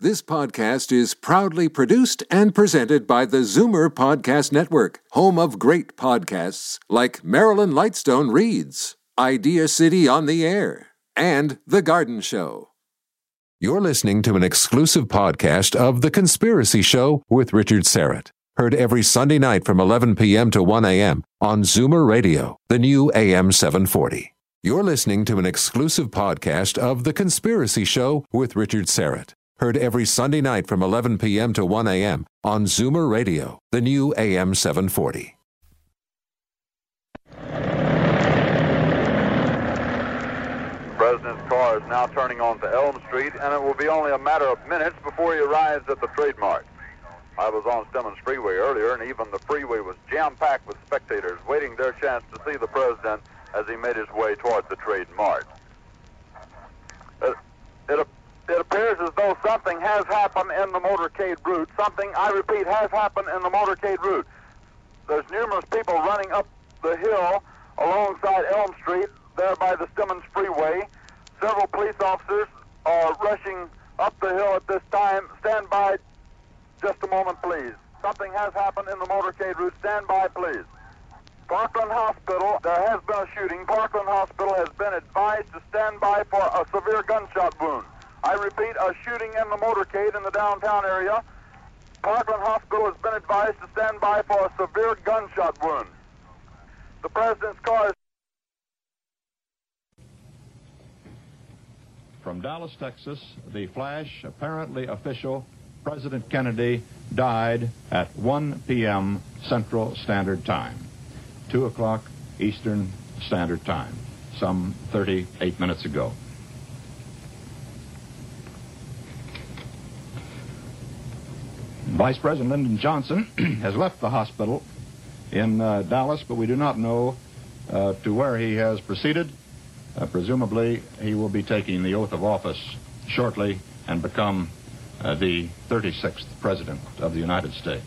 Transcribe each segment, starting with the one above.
This podcast is proudly produced and presented by the Zoomer Podcast Network, home of great podcasts like Marilyn Lightstone Reads, Idea City on the Air, and The Garden Show. You're listening to an exclusive podcast of The Conspiracy Show with Richard Syrett. Heard every Sunday night from 11 p.m. to 1 a.m. on Zoomer Radio, the new AM 740. You're listening to an exclusive podcast of The Conspiracy Show with Richard Syrett. Heard every Sunday night from 11 p.m. to 1 a.m. on Zoomer Radio, the new AM 740. The President's car is now turning onto Elm Street, and it will be only a matter of minutes before he arrives at the trademark. I was on Stemmons Freeway earlier, and even the freeway was jam-packed with spectators waiting their chance to see the President as he made his way toward the trademark. It appears as though something has happened in the motorcade route. Something, I repeat, has happened in the motorcade route. There's numerous people running up the hill alongside Elm Street, there by the Stemmons Freeway. Several police officers are rushing up the hill at this time. Stand by just a moment, please. Something has happened in the motorcade route. Stand by, please. Parkland Hospital, there has been a shooting. Parkland Hospital has been advised to stand by for a severe gunshot wound. I repeat, a shooting in the motorcade in the downtown area. Parkland Hospital has been advised to stand by for a severe gunshot wound. The President's car is... From Dallas, Texas, the flash, apparently official, President Kennedy died at 1 p.m. Central Standard Time, 2 o'clock Eastern Standard Time, some 38 minutes ago. Vice President Lyndon Johnson has left the hospital in Dallas, but we do not know to where he has proceeded. Presumably, he will be taking the oath of office shortly and become the 36th President of the United States.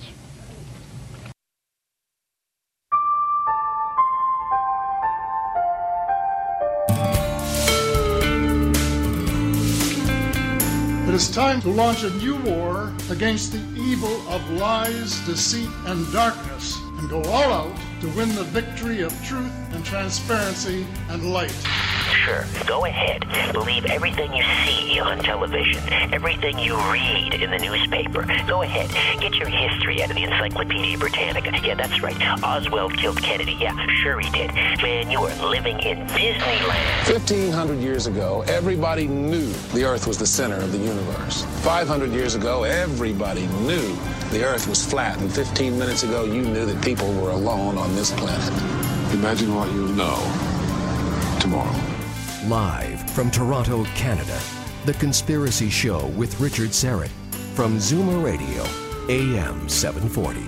It is time to launch a new war against the evil of lies, deceit, and darkness, and go all out to win the victory of truth and transparency and light. Sure, go ahead. Believe everything you see on television, everything you read in the newspaper. Go ahead. Get your history out of the Encyclopedia Britannica. Yeah, that's right. Oswald killed Kennedy. Yeah, sure he did. Man, you are living in Disneyland. 1,500 years ago, everybody knew the Earth was the center of the universe. 500 years ago, everybody knew the Earth was flat. And 15 minutes ago, you knew that people were alone on this planet. Imagine what you'll know tomorrow. Live from Toronto, Canada, The Conspiracy Show with Richard Syrett from Zoomer Radio, AM 740.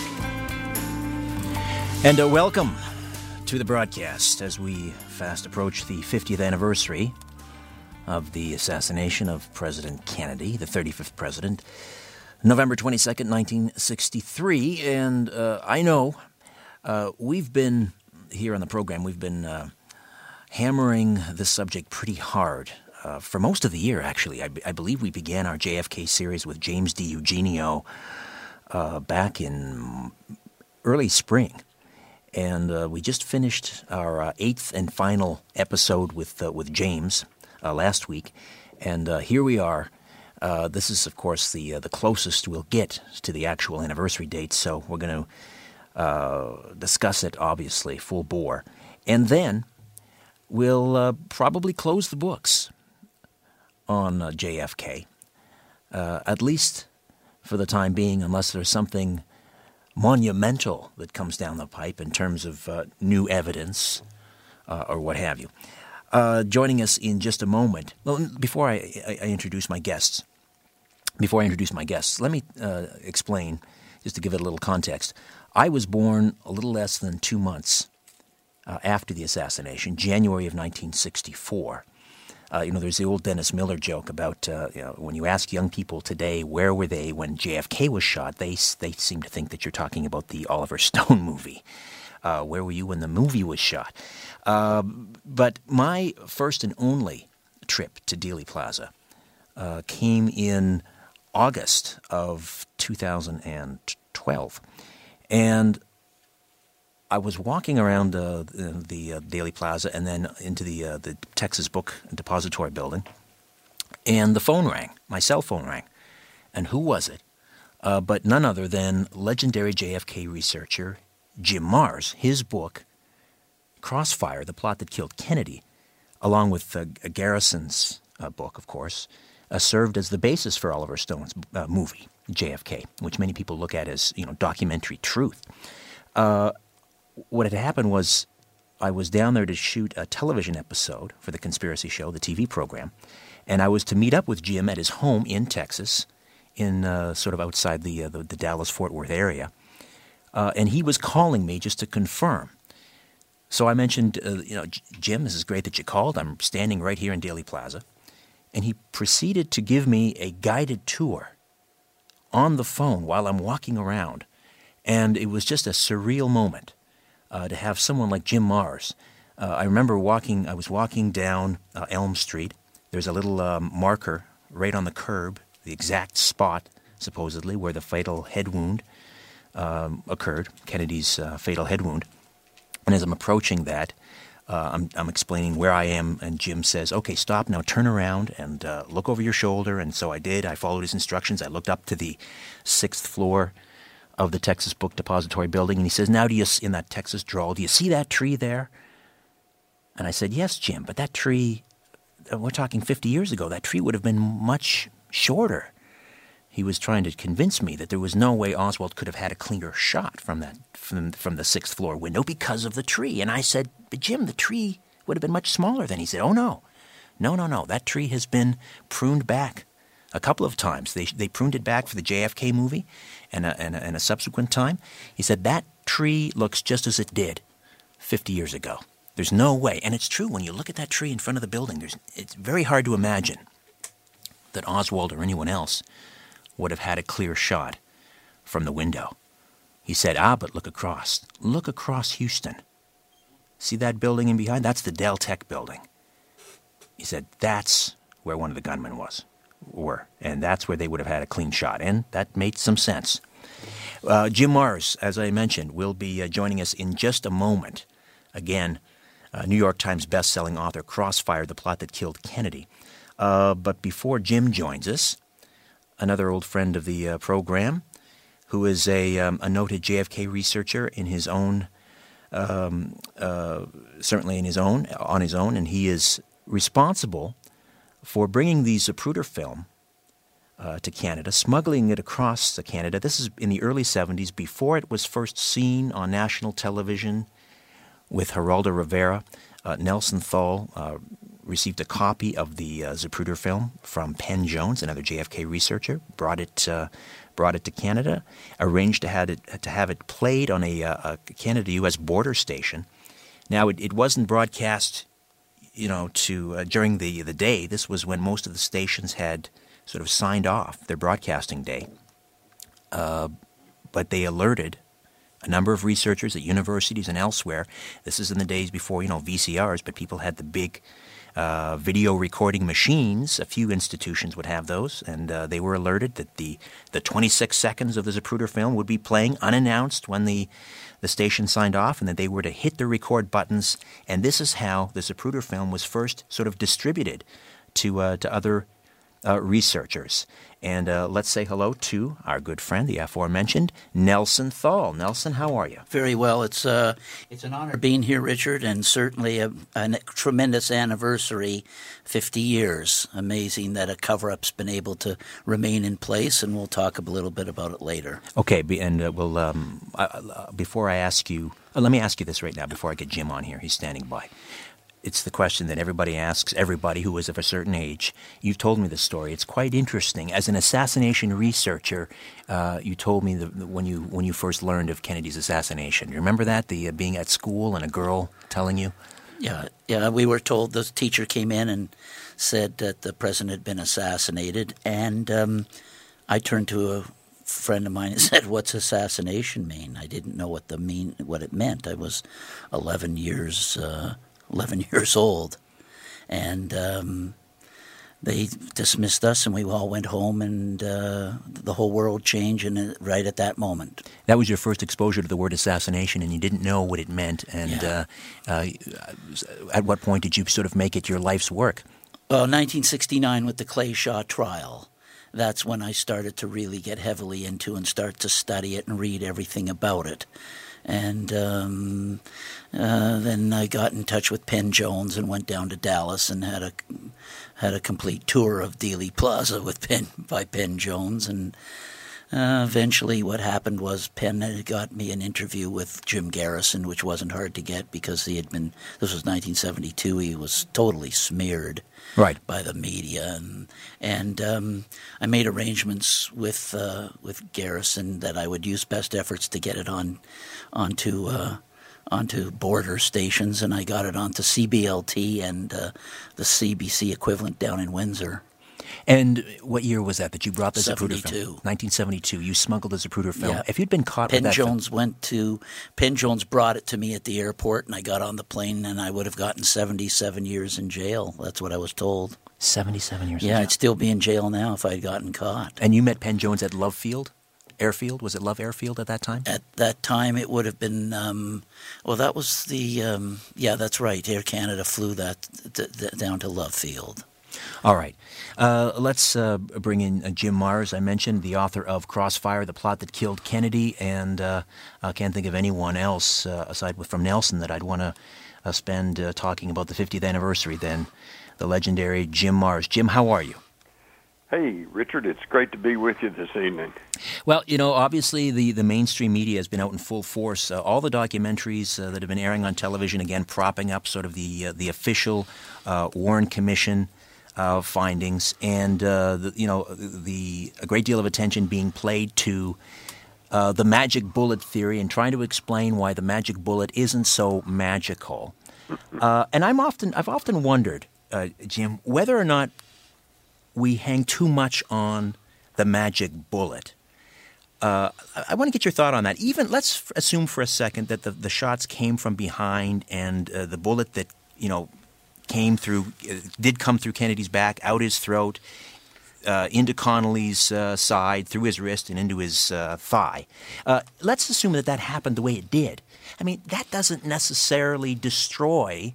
And welcome to the broadcast as we fast approach the 50th anniversary of the assassination of President Kennedy, the 35th president, November 22nd, 1963. And I know we've been, here on the program, we've been hammering this subject pretty hard for most of the year, actually. I believe we began our JFK series with James D. Eugenio back in early spring. And we just finished our eighth and final episode with James last week. And here we are. This is, of course, the closest we'll get to the actual anniversary date. So we're going to discuss it, obviously, full bore. And then we'll probably close the books on JFK, at least for the time being, unless there's something monumental that comes down the pipe in terms of new evidence or what have you. Joining us in just a moment. Well, before I introduce my guests, let me explain, just to give it a little context. I was born a little less than 2 months after the assassination, January of 1964. There's the old Dennis Miller joke about when you ask young people today where were they when JFK was shot, they seem to think that you're talking about the Oliver Stone movie. Where were you when the movie was shot? But my first and only trip to Dealey Plaza came in August of 2012. And I was walking around the Daily Plaza and then into the Texas Book Depository building, and the phone rang. My cell phone rang. And who was it? But none other than legendary JFK researcher Jim Marrs. His book, Crossfire, The Plot That Killed Kennedy, along with Garrison's book, of course, served as the basis for Oliver Stone's movie, JFK, which many people look at as, documentary truth. What had happened was I was down there to shoot a television episode for The Conspiracy Show, the TV program, and I was to meet up with Jim at his home in Texas, in sort of outside the Dallas-Fort Worth area. And he was calling me just to confirm. So I mentioned, Jim, this is great that you called. I'm standing right here in Daily Plaza. And he proceeded to give me a guided tour on the phone while I'm walking around. And it was just a surreal moment to have someone like Jim Marrs. I remember I was walking down Elm Street. There's a little marker right on the curb, the exact spot, supposedly, where the fatal head wound occurred, Kennedy's fatal head wound. And as I'm approaching that, I'm explaining where I am, and Jim says, okay, stop now, turn around and look over your shoulder. And so I did. I followed his instructions. I looked up to the 6th floor of the Texas Book Depository building, and he says, now in that Texas drawl, do you see that tree there? And I said, yes, Jim, but that tree, we're talking 50 years ago, that tree would have been much shorter. He was trying to convince me that there was no way Oswald could have had a cleaner shot from the 6th floor window because of the tree. And I said, but Jim, the tree would have been much smaller then. He said, oh, no. No. That tree has been pruned back a couple of times. They pruned it back for the JFK movie and a subsequent time. He said, that tree looks just as it did 50 years ago. There's no way. And it's true. When you look at that tree in front of the building, it's very hard to imagine that Oswald or anyone else would have had a clear shot from the window. He said, but look across. Look across Houston. See that building in behind? That's the Del Tech building. He said, that's where one of the gunmen were. And that's where they would have had a clean shot. And that made some sense. Jim Marrs, as I mentioned, will be joining us in just a moment. Again, New York Times best-selling author, Crossfire, The Plot That Killed Kennedy. But before Jim joins us, another old friend of the program, who is a noted JFK researcher in his own, certainly on his own, and he is responsible for bringing the Zapruder film to Canada, smuggling it across Canada. This is in the early 70s, before it was first seen on national television with Geraldo Rivera. Nelson Thal received a copy of the Zapruder film from Penn Jones, another JFK researcher, brought it to Canada, arranged to have it played on a Canada-U.S. border station. Now, it wasn't broadcast, during the day. This was when most of the stations had sort of signed off their broadcasting day. But they alerted a number of researchers at universities and elsewhere. This is in the days before, VCRs, but people had the big video recording machines. A few institutions would have those, and they were alerted that the 26 seconds of the Zapruder film would be playing unannounced when the station signed off, and that they were to hit the record buttons. And this is how the Zapruder film was first sort of distributed to other researchers. And let's say hello to our good friend, the aforementioned Nelson Thal. Nelson, how are you? Very well. It's an honor being here, Richard, and certainly a tremendous anniversary, 50 years. Amazing that a cover-up's been able to remain in place, and we'll talk a little bit about it later. Okay, and before I ask you, let me ask you this right now before I get Jim on here. He's standing by. It's the question that everybody asks, everybody who is of a certain age. You've told me the story. It's quite interesting. As an assassination researcher, you told me when you first learned of Kennedy's assassination. You remember that, the being at school and a girl telling you? Yeah. We were told, the teacher came in and said that the president had been assassinated, and I turned to a friend of mine and said, "What's assassination mean?" I didn't know what it meant. I was 11 years old, and they dismissed us, and we all went home, and the whole world changed right at that moment. That was your first exposure to the word assassination, and you didn't know what it meant. And at what point did you sort of make it your life's work? 1969 with the Clay Shaw trial. That's when I started to really get heavily into and start to study it and read everything about it. And then I got in touch with Penn Jones and went down to Dallas and had a complete tour of Dealey Plaza by Penn Jones. And eventually what happened was Penn had got me an interview with Jim Garrison, which wasn't hard to get because this was 1972, he was totally smeared by the media. And I made arrangements with Garrison that I would use best efforts to get it onto border stations, and I got it onto CBLT and the CBC equivalent down in Windsor. And what year was that you brought the Zapruder film? 72. 1972. You smuggled the Zapruder film. Yeah. If you'd been caught with that Penn Jones brought it to me at the airport, and I got on the plane, and I would have gotten 77 years in jail. That's what I was told. 77 years in jail? Yeah, I'd still be in jail now if I had gotten caught. And you met Penn Jones at Love Field? Airfield? Was it Love Airfield at that time? At that time, it would have been, that was that's right. Air Canada flew that down to Love Field. All right. Let's bring in Jim Marrs. I mentioned the author of Crossfire, The Plot That Killed Kennedy, and I can't think of anyone else aside from Nelson that I'd want to spend talking about the 50th anniversary then. The legendary Jim Marrs. Jim, how are you? Hey, Richard, it's great to be with you this evening. Well, obviously the mainstream media has been out in full force. All the documentaries that have been airing on television, again, propping up sort of the official Warren Commission findings, and a great deal of attention being played to the magic bullet theory and trying to explain why the magic bullet isn't so magical. And I've often wondered, Jim, whether or not we hang too much on the magic bullet. I want to get your thought on that. Even let's assume for a second that the shots came from behind, and the bullet that did come through Kennedy's back, out his throat, into Connolly's side, through his wrist, and into his thigh. Let's assume that happened the way it did. I mean, that doesn't necessarily destroy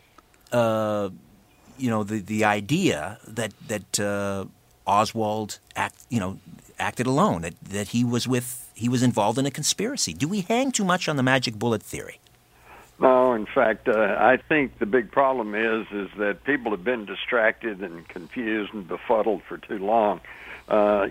the idea that Oswald acted alone, that he was involved in a conspiracy. Do we hang too much on the magic bullet theory? No, in fact, I think the big problem is that people have been distracted and confused and befuddled for too long. I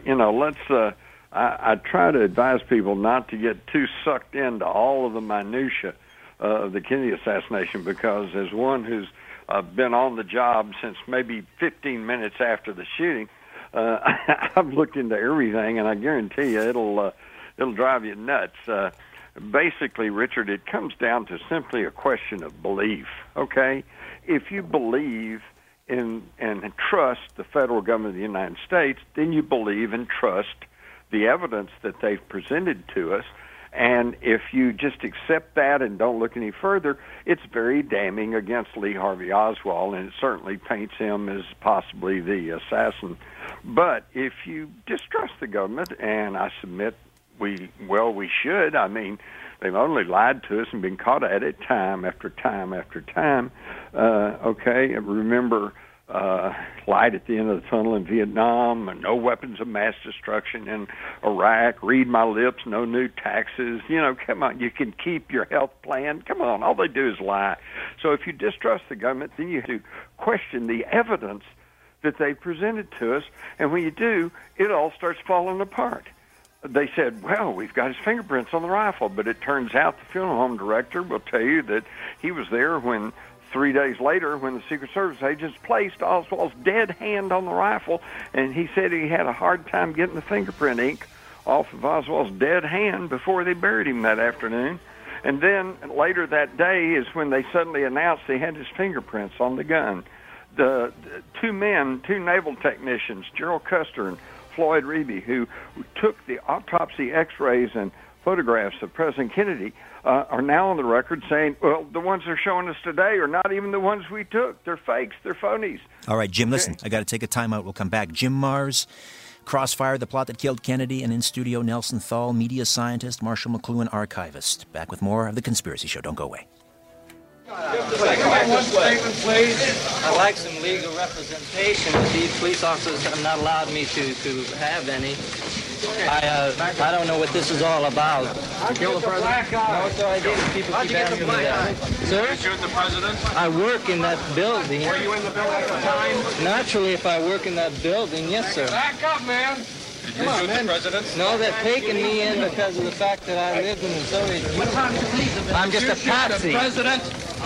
try to advise people not to get too sucked into all of the minutia of the Kennedy assassination, because as one who's been on the job since maybe 15 minutes after the shooting, I've looked into everything, and I guarantee you it'll drive you nuts. Basically, Richard, it comes down to simply a question of belief, okay? If you believe in and trust the federal government of the United States, then you believe and trust the evidence that they've presented to us. And if you just accept that and don't look any further, it's very damning against Lee Harvey Oswald, and it certainly paints him as possibly the assassin. But if you distrust the government, and I submit we should. I mean, they've only lied to us and been caught at it time after time after time. Okay, remember light at the end of the tunnel in Vietnam, and no weapons of mass destruction in Iraq, read my lips, no new taxes. Come on, you can keep your health plan. Come on, all they do is lie. So if you distrust the government, then you have to question the evidence that they presented to us, and when you do, it all starts falling apart. They said, well, we've got his fingerprints on the rifle, but it turns out the funeral home director will tell you that he was there when 3 days later, when the Secret Service agents placed Oswald's dead hand on the rifle, and he said he had a hard time getting the fingerprint ink off of Oswald's dead hand before they buried him that afternoon. And then later that day is when they suddenly announced they had his fingerprints on the gun. The two naval technicians, Gerald Custer and Floyd Reeby, who took the autopsy x-rays and photographs of President Kennedy are now on the record saying, well, the ones they're showing us today are not even the ones we took. They're fakes. They're phonies. All right, Jim, listen, I got to take a timeout. We'll come back. Jim Marrs, Crossfire, the plot that killed Kennedy, and in studio, Nelson Thall, media scientist, Marshall McLuhan, archivist. Back with more of The Conspiracy Show. Don't go away. One statement, please. I'd like some legal representation. These police officers have not allowed me to have any. I don't know what this is all about. Kill the president? No, sir, I didn't. People keep asking me that. Sir? Did you shoot the president? I work in that building. Were you in the building at the time? Naturally, if I work in that building, yes, sir. Back up, man. Did you shoot the president? No, they're taking me in because of the fact that I lived in the Soviet Union. I'm just a patsy. The president?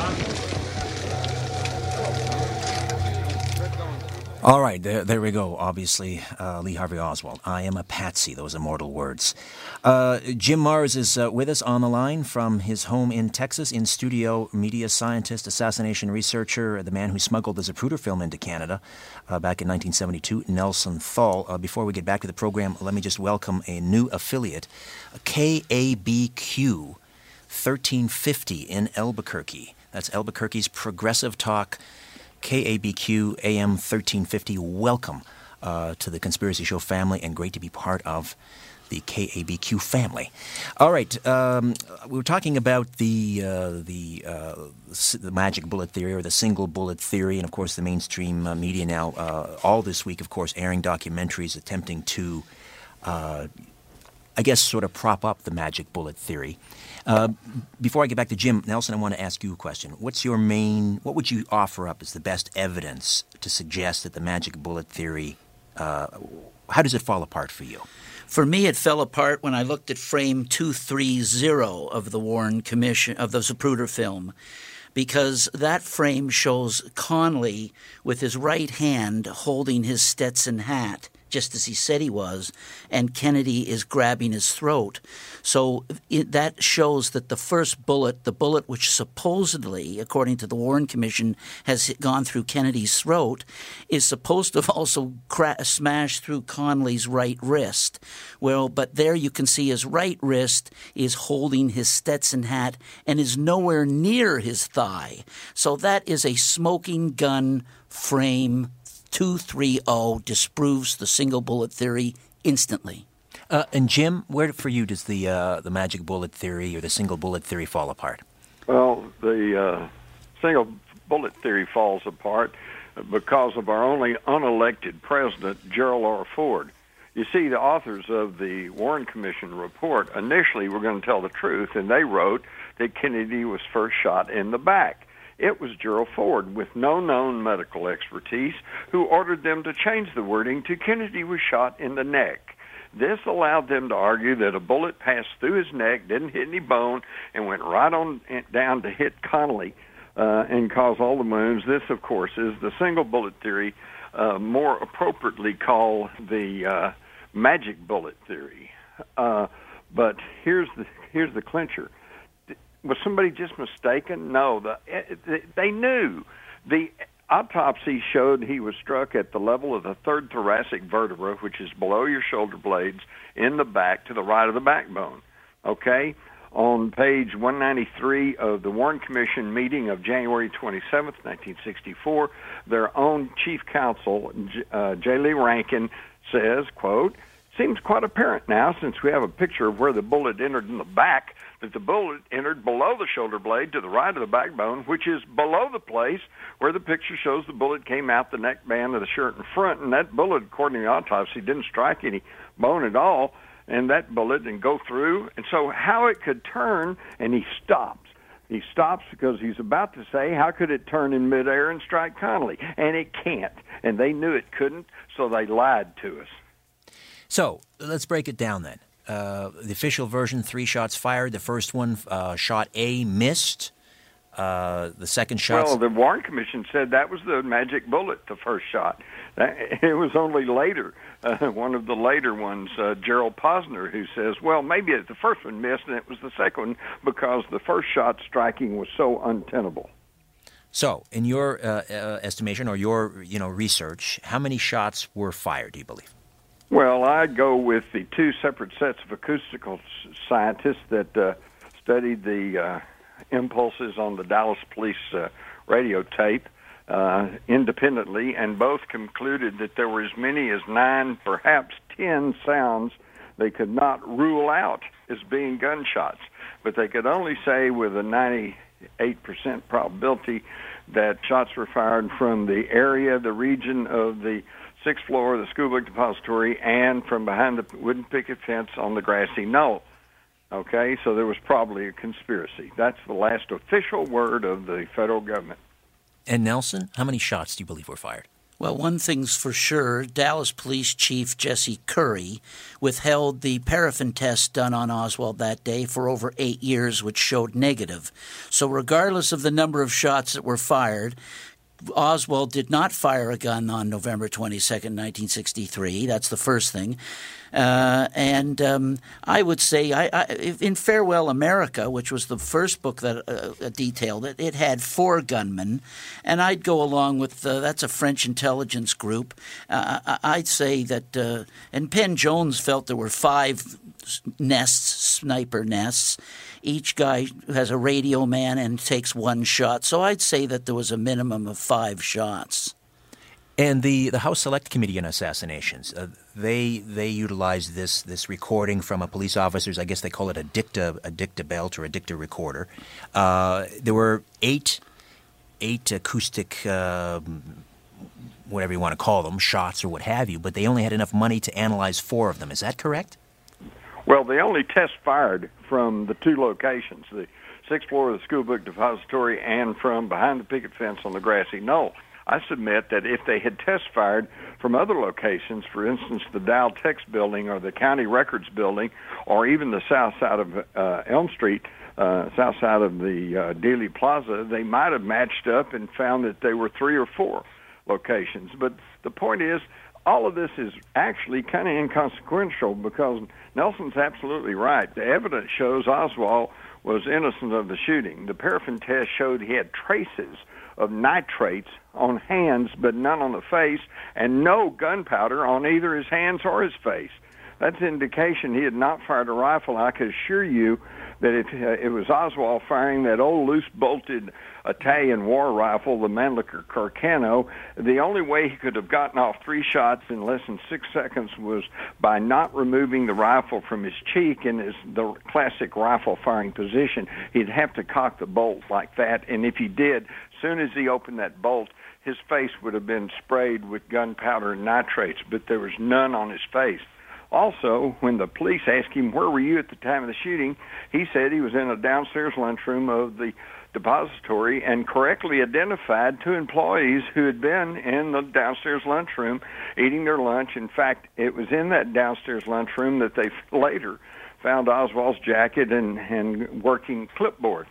All right, there we go. Obviously, Lee Harvey Oswald. I am a patsy, those immortal words. Jim Marrs is with us on the line from his home in Texas, in studio, media scientist, assassination researcher, the man who smuggled the Zapruder film into Canada back in 1972, Nelson Thall. Before we get back to the program, let me just welcome a new affiliate, KABQ 1350 in Albuquerque. That's Albuquerque's Progressive Talk, KABQ AM 1350. Welcome to the Conspiracy Show family, and great to be part of the KABQ family. All right, we were talking about the magic bullet theory, or the single bullet theory, and of course the mainstream media now, all this week, of course, airing documentaries attempting to, I guess, sort of prop up the magic bullet theory. Before I get back to Jim, Nelson, I want to ask you a question. What would you offer up as the best evidence to suggest that the magic bullet theory, how does it fall apart for you? For me, it fell apart when I looked at frame 230 of the Warren Commission, of the Zapruder film, because that frame shows Connally with his right hand holding his Stetson hat, just as he said he was, and Kennedy is grabbing his throat. So that shows that the first bullet, the bullet which supposedly, according to the Warren Commission, has gone through Kennedy's throat, is supposed to have also smashed through Connally's right wrist. Well, but there you can see his right wrist is holding his Stetson hat and is nowhere near his thigh. So that is a smoking gun frame. 230 disproves the single bullet theory instantly. And Jim, where for you does the magic bullet theory or the single bullet theory fall apart? Well, the single bullet theory falls apart because of our only unelected president, Gerald R. Ford. You see, the authors of the Warren Commission report initially were going to tell the truth, and they wrote that Kennedy was first shot in the back. It was Gerald Ford, with no known medical expertise, who ordered them to change the wording to Kennedy was shot in the neck. This allowed them to argue that a bullet passed through his neck, didn't hit any bone, and went right on down to hit Connally and cause all the wounds. This, of course, is the single bullet theory, more appropriately called the magic bullet theory. But here's the clincher. Was somebody just mistaken? No, they knew. The autopsy showed he was struck at the level of the third thoracic vertebra, which is below your shoulder blades, in the back to the right of the backbone. Okay? On page 193 of the Warren Commission meeting of January 27th, 1964, their own chief counsel, J. Lee Rankin, says, quote, "Seems quite apparent now, since we have a picture of where the bullet entered in the back, that the bullet entered below the shoulder blade to the right of the backbone, which is below the place where the picture shows the bullet came out the neckband of the shirt in front. And that bullet, according to the autopsy, didn't strike any bone at all, and that bullet didn't go through. And so how it could turn," and he stops. He stops because he's about to say, how could it turn in midair and strike Connally? And it can't. And they knew it couldn't, so they lied to us. So let's break it down then. The official version, 3 shots fired. The first one, shot A, missed. The second shot... Well, the Warren Commission said that was the magic bullet, the first shot. It was only later, one of the later ones, Gerald Posner, who says, well, maybe the first one missed and it was the second one because the first shot striking was so untenable. So, in your estimation or your research, how many shots were fired, do you believe? Well, I go with the two separate sets of acoustical scientists that studied the impulses on the Dallas police radio tape independently, and both concluded that there were as many as 9, perhaps 10 sounds they could not rule out as being gunshots. But they could only say with a 98% probability that shots were fired from the area, the region of the 6th floor of the school book depository and from behind the wooden picket fence on the grassy knoll. Okay, so there was probably a conspiracy. That's the last official word of the federal government. And Nelson, how many shots do you believe were fired? Well, one thing's for sure, Dallas Police Chief Jesse Curry withheld the paraffin test done on Oswald that day for over 8 years, which showed negative. So regardless of the number of shots that were fired, Oswald did not fire a gun on November 22nd, 1963. That's the first thing. And I would say, in Farewell America, which was the first book that detailed it, it had 4 gunmen. And I'd go along with, that's a French intelligence group. I'd say that, and Penn Jones felt there were 5 nests, sniper nests. Each guy has a radio man and takes 1 shot. So I'd say that there was a minimum of 5 shots. And the House Select Committee on Assassinations, they utilized this recording from a police officer's, I guess they call it a dicta belt or a dicta recorder. There were 8 acoustic, whatever you want to call them, shots or what have you, but they only had enough money to analyze 4 of them. Is that correct? Well, they only test fired from the 2 locations, the 6th floor of the school book depository and from behind the picket fence on the grassy knoll. I submit that if they had test fired from other locations, for instance, the Dow Tex building or the County Records building or even the south side of Elm Street, south side of the Dealey Plaza, they might have matched up and found that they were 3 or 4 locations. But the point is, all of this is actually kind of inconsequential because Nelson's absolutely right. The evidence shows Oswald was innocent of the shooting. The paraffin test showed he had traces of nitrates on hands but none on the face and no gunpowder on either his hands or his face. That's an indication he had not fired a rifle. I can assure you that if it was Oswald firing that old loose-bolted Italian war rifle, the Mannlicher Carcano, the only way he could have gotten off 3 shots in less than 6 seconds was by not removing the rifle from his cheek in the classic rifle firing position. He'd have to cock the bolt like that, and if he did, as soon as he opened that bolt, his face would have been sprayed with gunpowder and nitrates, but there was none on his face. Also, when the police asked him, where were you at the time of the shooting, he said he was in a downstairs lunchroom of the depository and correctly identified 2 employees who had been in the downstairs lunchroom eating their lunch. In fact, it was in that downstairs lunchroom that they later found Oswald's jacket and working clipboard.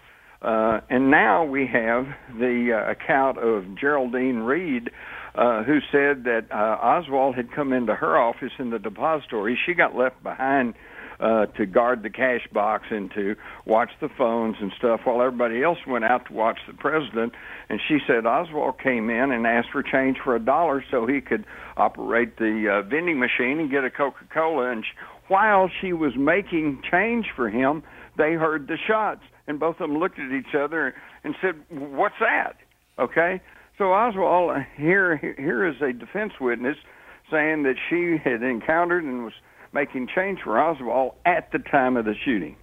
And now we have the account of Geraldine Reed, who said that Oswald had come into her office in the depository. She got left behind to guard the cash box and to watch the phones and stuff while everybody else went out to watch the president. And she said Oswald came in and asked for change for $1 so he could operate the vending machine and get a Coca-Cola. And while she was making change for him, they heard the shots. And both of them looked at each other and said, what's that? Okay? So Oswald, here is a defense witness saying that she had encountered and was making change for Oswald at the time of the shooting.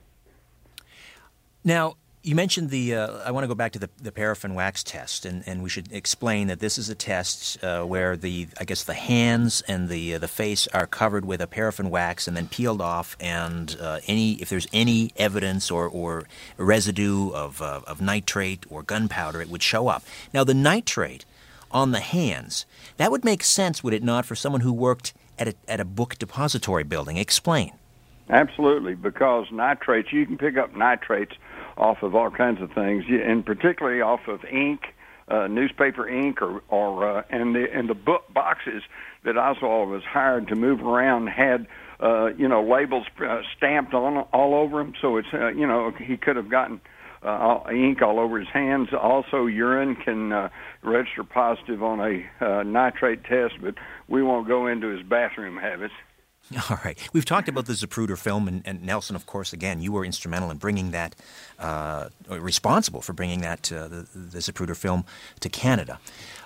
Now, you mentioned I want to go back to the paraffin wax test, and we should explain that this is a test where the hands and the face are covered with a paraffin wax and then peeled off, and if there's any evidence or residue of nitrate or gunpowder, it would show up. Now, the nitrate on the hands, that would make sense, would it not, for someone who worked at a book depository building? Explain. Absolutely, because nitrates, you can pick up nitrates off of all kinds of things, and particularly off of ink, newspaper ink, and the book boxes that Oswald was hired to move around had labels stamped on all over them. So it's he could have gotten ink all over his hands. Also, urine can register positive on a nitrate test, but we won't go into his bathroom habits. All right. We've talked about the Zapruder film, and Nelson, of course, again, you were instrumental in bringing that, responsible for bringing that, the Zapruder film to Canada.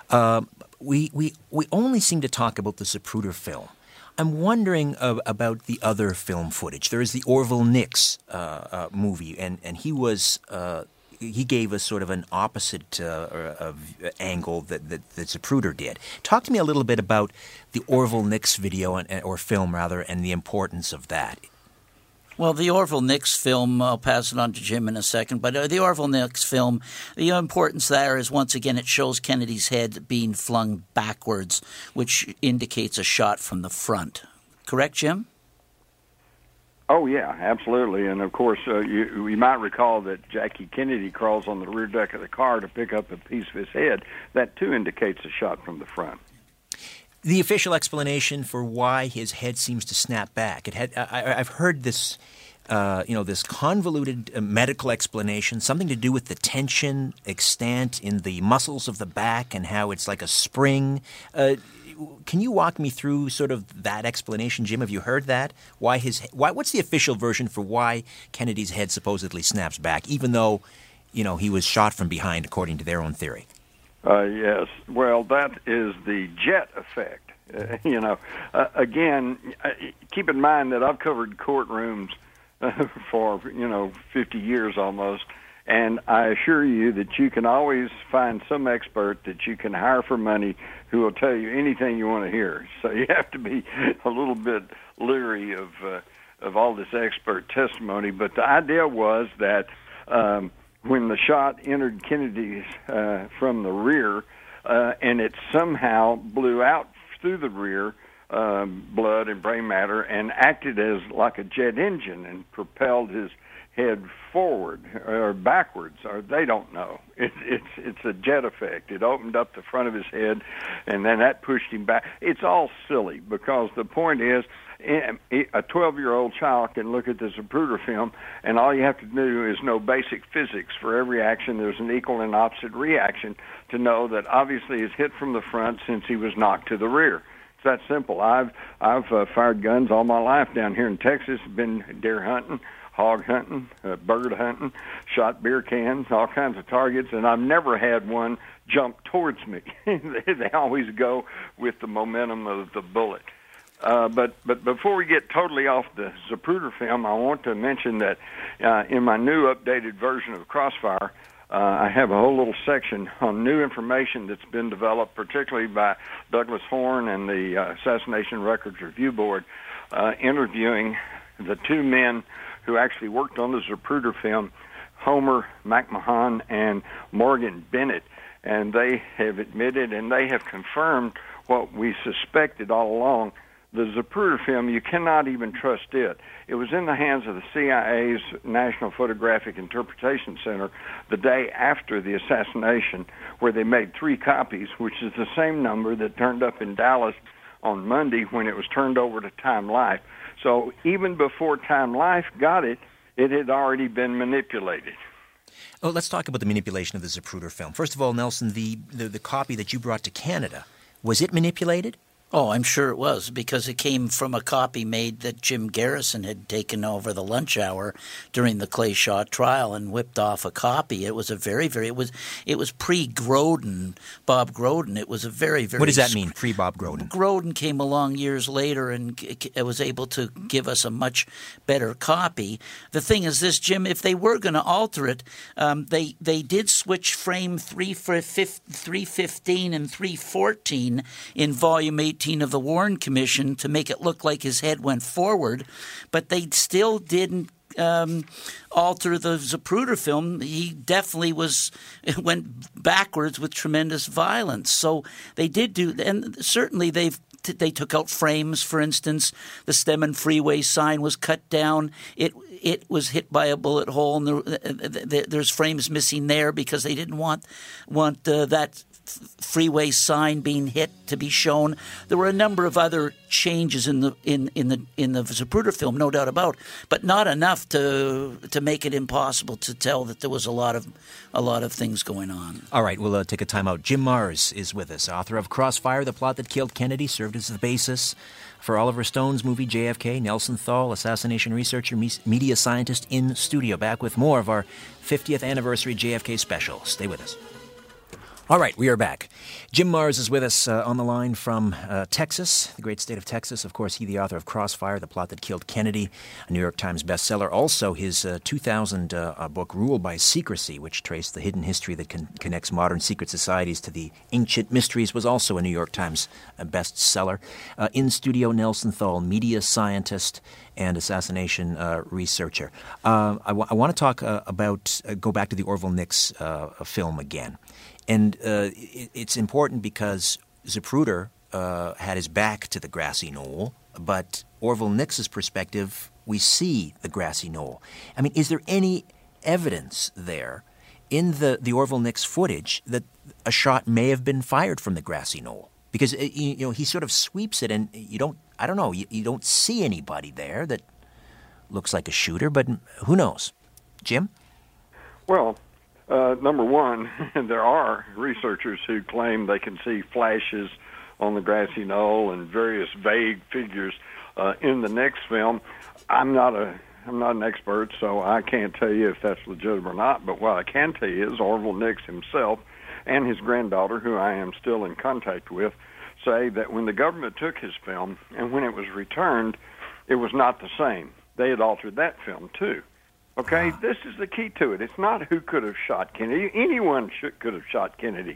We only seem to talk about the Zapruder film. I'm wondering about the other film footage. There is the Orville Nix movie, and he was... he gave us sort of an opposite angle that Zapruder did. Talk to me a little bit about the Orville Nix video, or film rather, and the importance of that. Well, the Orville Nix film, I'll pass it on to Jim in a second, but the Orville Nix film, the importance there is, once again, it shows Kennedy's head being flung backwards, which indicates a shot from the front. Correct, Jim? Oh, yeah, absolutely. And, of course, you might recall that Jackie Kennedy crawls on the rear deck of the car to pick up a piece of his head. That, too, indicates a shot from the front. The official explanation for why his head seems to snap back. I've heard this, this convoluted medical explanation, something to do with the tension extant in the muscles of the back and how it's like a spring. Can you walk me through sort of that explanation, Jim? Have you heard that? What's the official version for why Kennedy's head supposedly snaps back, even though, he was shot from behind, according to their own theory? Yes. Well, that is the jet effect. Again, keep in mind that I've covered courtrooms for, 50 years almost. And I assure you that you can always find some expert that you can hire for money who will tell you anything you want to hear. So you have to be a little bit leery of all this expert testimony. But the idea was that when the shot entered Kennedy's from the rear, and it somehow blew out through the rear, blood and brain matter, and acted as like a jet engine and propelled his head forward or backwards, or they don't know. It's a jet effect. It opened up the front of his head, and then that pushed him back. It's all silly, because the point is, a 12-year-old child can look at the Zapruder film, and all you have to do is know basic physics. For every action, there's an equal and opposite reaction to know that obviously it's hit from the front since he was knocked to the rear. It's that simple. I've fired guns all my life down here in Texas, been deer hunting, hog hunting, bird hunting, shot beer cans, all kinds of targets, and I've never had one jump towards me. They always go with the momentum of the bullet. But before we get totally off the Zapruder film, I want to mention that in my new updated version of Crossfire, I have a whole little section on new information that's been developed, particularly by Douglas Horn and the Assassination Records Review Board, interviewing the two men who actually worked on the Zapruder film, Homer McMahon and Morgan Bennett, and they have admitted and they have confirmed what we suspected all along. The Zapruder film, you cannot even trust it. It was in the hands of the CIA's National Photographic Interpretation Center the day after the assassination, where they made 3 copies, which is the same number that turned up in Dallas on Monday when it was turned over to Time Life. So even before Time Life got it, it had already been manipulated. Oh, let's talk about the manipulation of the Zapruder film. First of all, Nelson, the copy that you brought to Canada, was it manipulated? Oh, I'm sure it was, because it came from a copy made that Jim Garrison had taken over the lunch hour during the Clay Shaw trial and whipped off a copy. It was a it was pre-Grodin, Bob Grodin. It was a very, very... What does that mean, pre-Bob Grodin? Grodin came along years later and was able to give us a much better copy. The thing is this, Jim, if they were going to alter it, they did switch frame 315 and 314 in Volume 18 of the Warren Commission to make it look like his head went forward, but they still didn't alter the Zapruder film. He definitely went backwards with tremendous violence. So they did do, and certainly they took out frames. For instance, the Stemmen Freeway sign was cut down. It was hit by a bullet hole, and there's frames missing there because they didn't want that freeway sign being hit to be shown. There were a number of other changes in the Zapruder film, no doubt about, but not enough to make it impossible to tell that there was a lot of things going on. All right, we'll take a time out. Jim Marrs is with us, author of Crossfire: The Plot That Killed Kennedy, served as the basis for Oliver Stone's movie JFK. Nelson Thal, assassination researcher, media scientist, in studio. Back with more of our 50th anniversary JFK special. Stay with us. All right, we are back. Jim Marrs is with us on the line from Texas, the great state of Texas. Of course, he the author of Crossfire: The Plot That Killed Kennedy, a New York Times bestseller. Also, his 2000 book, Ruled by Secrecy, which traced the hidden history that connects modern secret societies to the ancient mysteries, was also a New York Times bestseller. In studio, Nelson Thal, media scientist and assassination researcher. I want to talk go back to the Orville Nix film again. And it's important because Zapruder had his back to the grassy knoll, but Orville Nix's perspective, we see the grassy knoll. I mean, is there any evidence there in the Orville Nix footage that a shot may have been fired from the grassy knoll? Because he sort of sweeps it, and you don't see anybody there that looks like a shooter, but who knows? Jim? Well, number one, there are researchers who claim they can see flashes on the grassy knoll and various vague figures in the Nix film. I'm not an expert, so I can't tell you if that's legitimate or not. But what I can tell you is Orville Nix himself and his granddaughter, who I am still in contact with, say that when the government took his film and when it was returned, it was not the same. They had altered that film too. Okay, this is the key to it. It's not who could have shot Kennedy. Anyone could have shot Kennedy.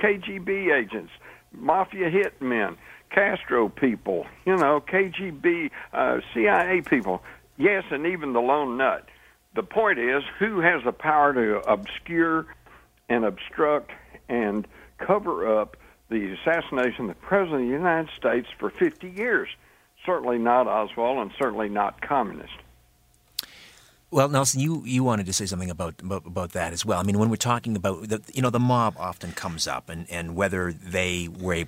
KGB agents, mafia hitmen, Castro people, KGB, CIA people. Yes, and even the lone nut. The point is, who has the power to obscure and obstruct and cover up the assassination of the President of the United States for 50 years? Certainly not Oswald, and certainly not communist. Well, Nelson, you wanted to say something about that as well. I mean, when we're talking about the mob often comes up, and whether they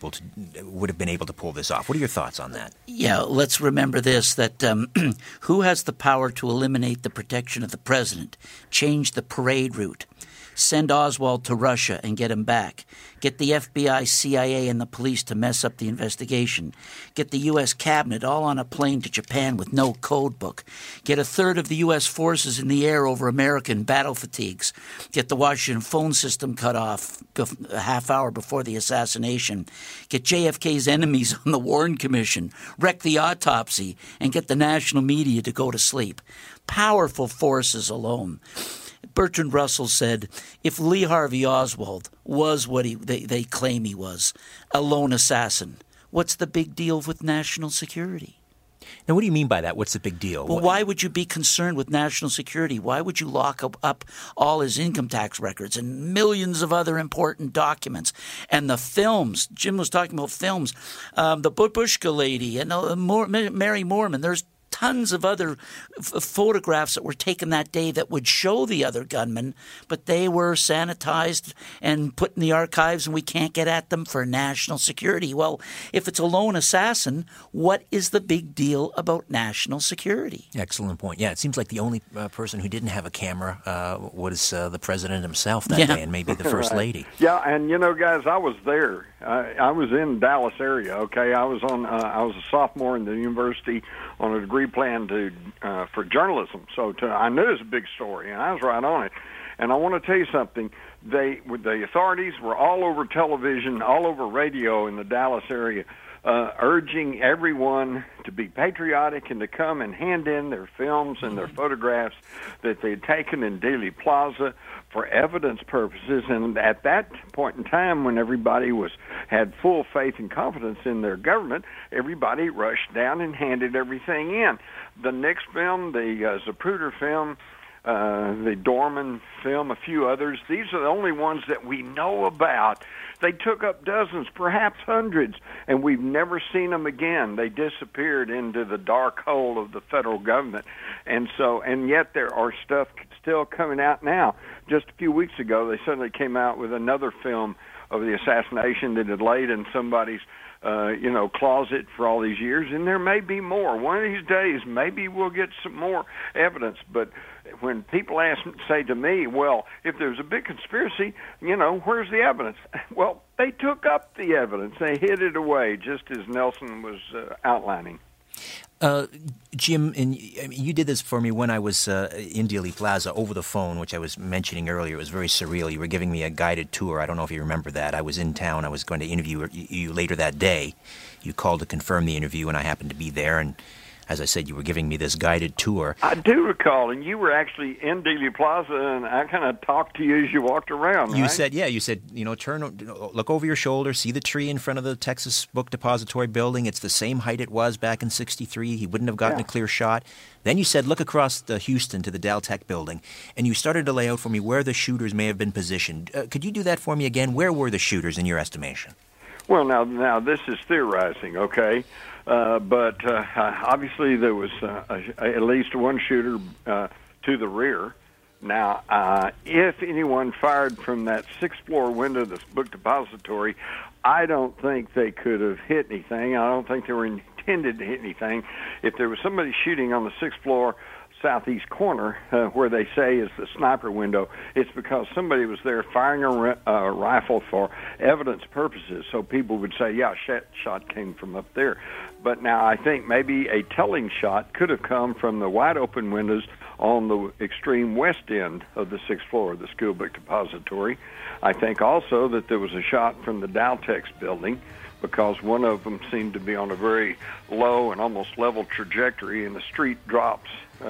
would have been able to pull this off. What are your thoughts on that? Yeah, let's remember this: that who has the power to eliminate the protection of the president, change the parade route, send Oswald to Russia and get him back, get the FBI, CIA, and the police to mess up the investigation, get the U.S. cabinet all on a plane to Japan with no code book, get a third of the U.S. forces in the air over American battle fatigues, get the Washington phone system cut off a half hour before the assassination, get JFK's enemies on the Warren Commission, wreck the autopsy, and get the national media to go to sleep. Powerful forces alone. Bertrand Russell said, if Lee Harvey Oswald was what they claim he was, a lone assassin, what's the big deal with national security? Now, what do you mean by that? What's the big deal? Well, why would you be concerned with national security? Why would you lock up all his income tax records and millions of other important documents? And the films, Jim was talking about films, the Babushka lady and Mary Moorman, there's tons of other photographs that were taken that day that would show the other gunmen, but they were sanitized and put in the archives, and we can't get at them for national security. Well, if it's a lone assassin, what is the big deal about national security? Excellent point. Yeah, it seems like the only person who didn't have a camera was the president himself that day, and maybe the First Lady. Yeah, and guys, I was there. I was in Dallas area. Okay, I was a sophomore in the university on a degree plan for journalism. So I knew it was a big story, and I was right on it. And I want to tell you something. The authorities were all over television, all over radio in the Dallas area, urging everyone to be patriotic and to come and hand in their films and their photographs that they had taken in Dealey Plaza for evidence purposes. And at that point in time, when everybody had full faith and confidence in their government, everybody rushed down and handed everything in. The Nix film, the Zapruder film, the Dorman film, a few others. These are the only ones that we know about. They took up dozens, perhaps hundreds, and we've never seen them again. They disappeared into the dark hole of the federal government. And yet there are stuff still coming out now. Just a few weeks ago, they suddenly came out with another film of the assassination that had laid in somebody's closet for all these years, and there may be more. One of these days, maybe we'll get some more evidence. But when people say to me, well, if there's a big conspiracy, where's the evidence? Well, they took up the evidence. They hid it away, just as Nelson was outlining. Jim, and you did this for me when I was in Dealey Plaza over the phone, which I was mentioning earlier. It was very surreal. You were giving me a guided tour. I don't know if you remember that. I was in town. I was going to interview you later that day. You called to confirm the interview, and I happened to be there. And as I said, you were giving me this guided tour. I do recall, and you were actually in Dealey Plaza, and I kind of talked to you as you walked around, You said, look over your shoulder, see the tree in front of the Texas Book Depository building. It's the same height it was back in '63. He wouldn't have gotten a clear shot. Then you said, look across the Houston to the Dal Tech building, and you started to lay out for me where the shooters may have been positioned. Could you do that for me again? Where were the shooters in your estimation? Well, now this is theorizing, okay? But obviously there was at least one shooter to the rear. Now, if anyone fired from that sixth-floor window of this book depository, I don't think they could have hit anything. I don't think they were intended to hit anything. If there was somebody shooting on the sixth floor southeast corner, where they say is the sniper window, it's because somebody was there firing a rifle for evidence purposes, so people would say, yeah, shot came from up there. But now I think maybe a telling shot could have come from the wide open windows on the extreme west end of the sixth floor of the School Book Depository. I think also that there was a shot from the Daltex building, because one of them seemed to be on a very low and almost level trajectory, and the street drops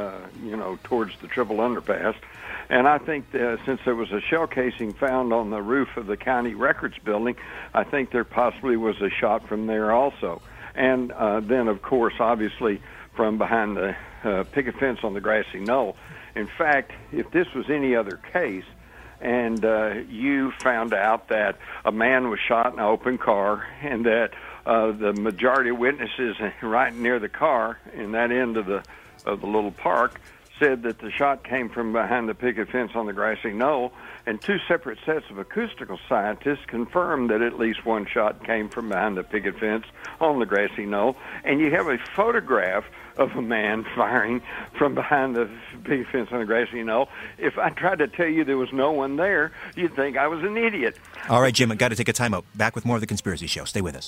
towards the triple underpass. And I think that since there was a shell casing found on the roof of the county records building, I think there possibly was a shot from there also. And then, of course, obviously, from behind the picket fence on the grassy knoll. In fact, if this was any other case, and you found out that a man was shot in an open car, and that the majority of witnesses right near the car in that end of the little park said that the shot came from behind the picket fence on the grassy knoll, and two separate sets of acoustical scientists confirmed that at least one shot came from behind the picket fence on the grassy knoll, and you have a photograph of a man firing from behind the picket fence on the grassy knoll. If I tried to tell you there was no one there, you'd think I was an idiot. All right, Jim, I've got to take a time out. Back with more of The Conspiracy Show. Stay with us.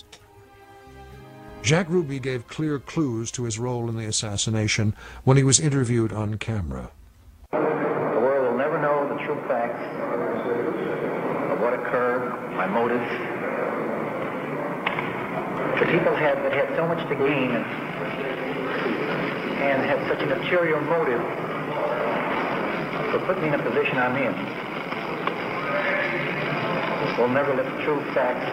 Jack Ruby gave clear clues to his role in the assassination when he was interviewed on camera. The world will never know the true facts of what occurred, my motives. The people that had so much to gain and had such an ulterior motive for putting me in a position I'm in will never let the true facts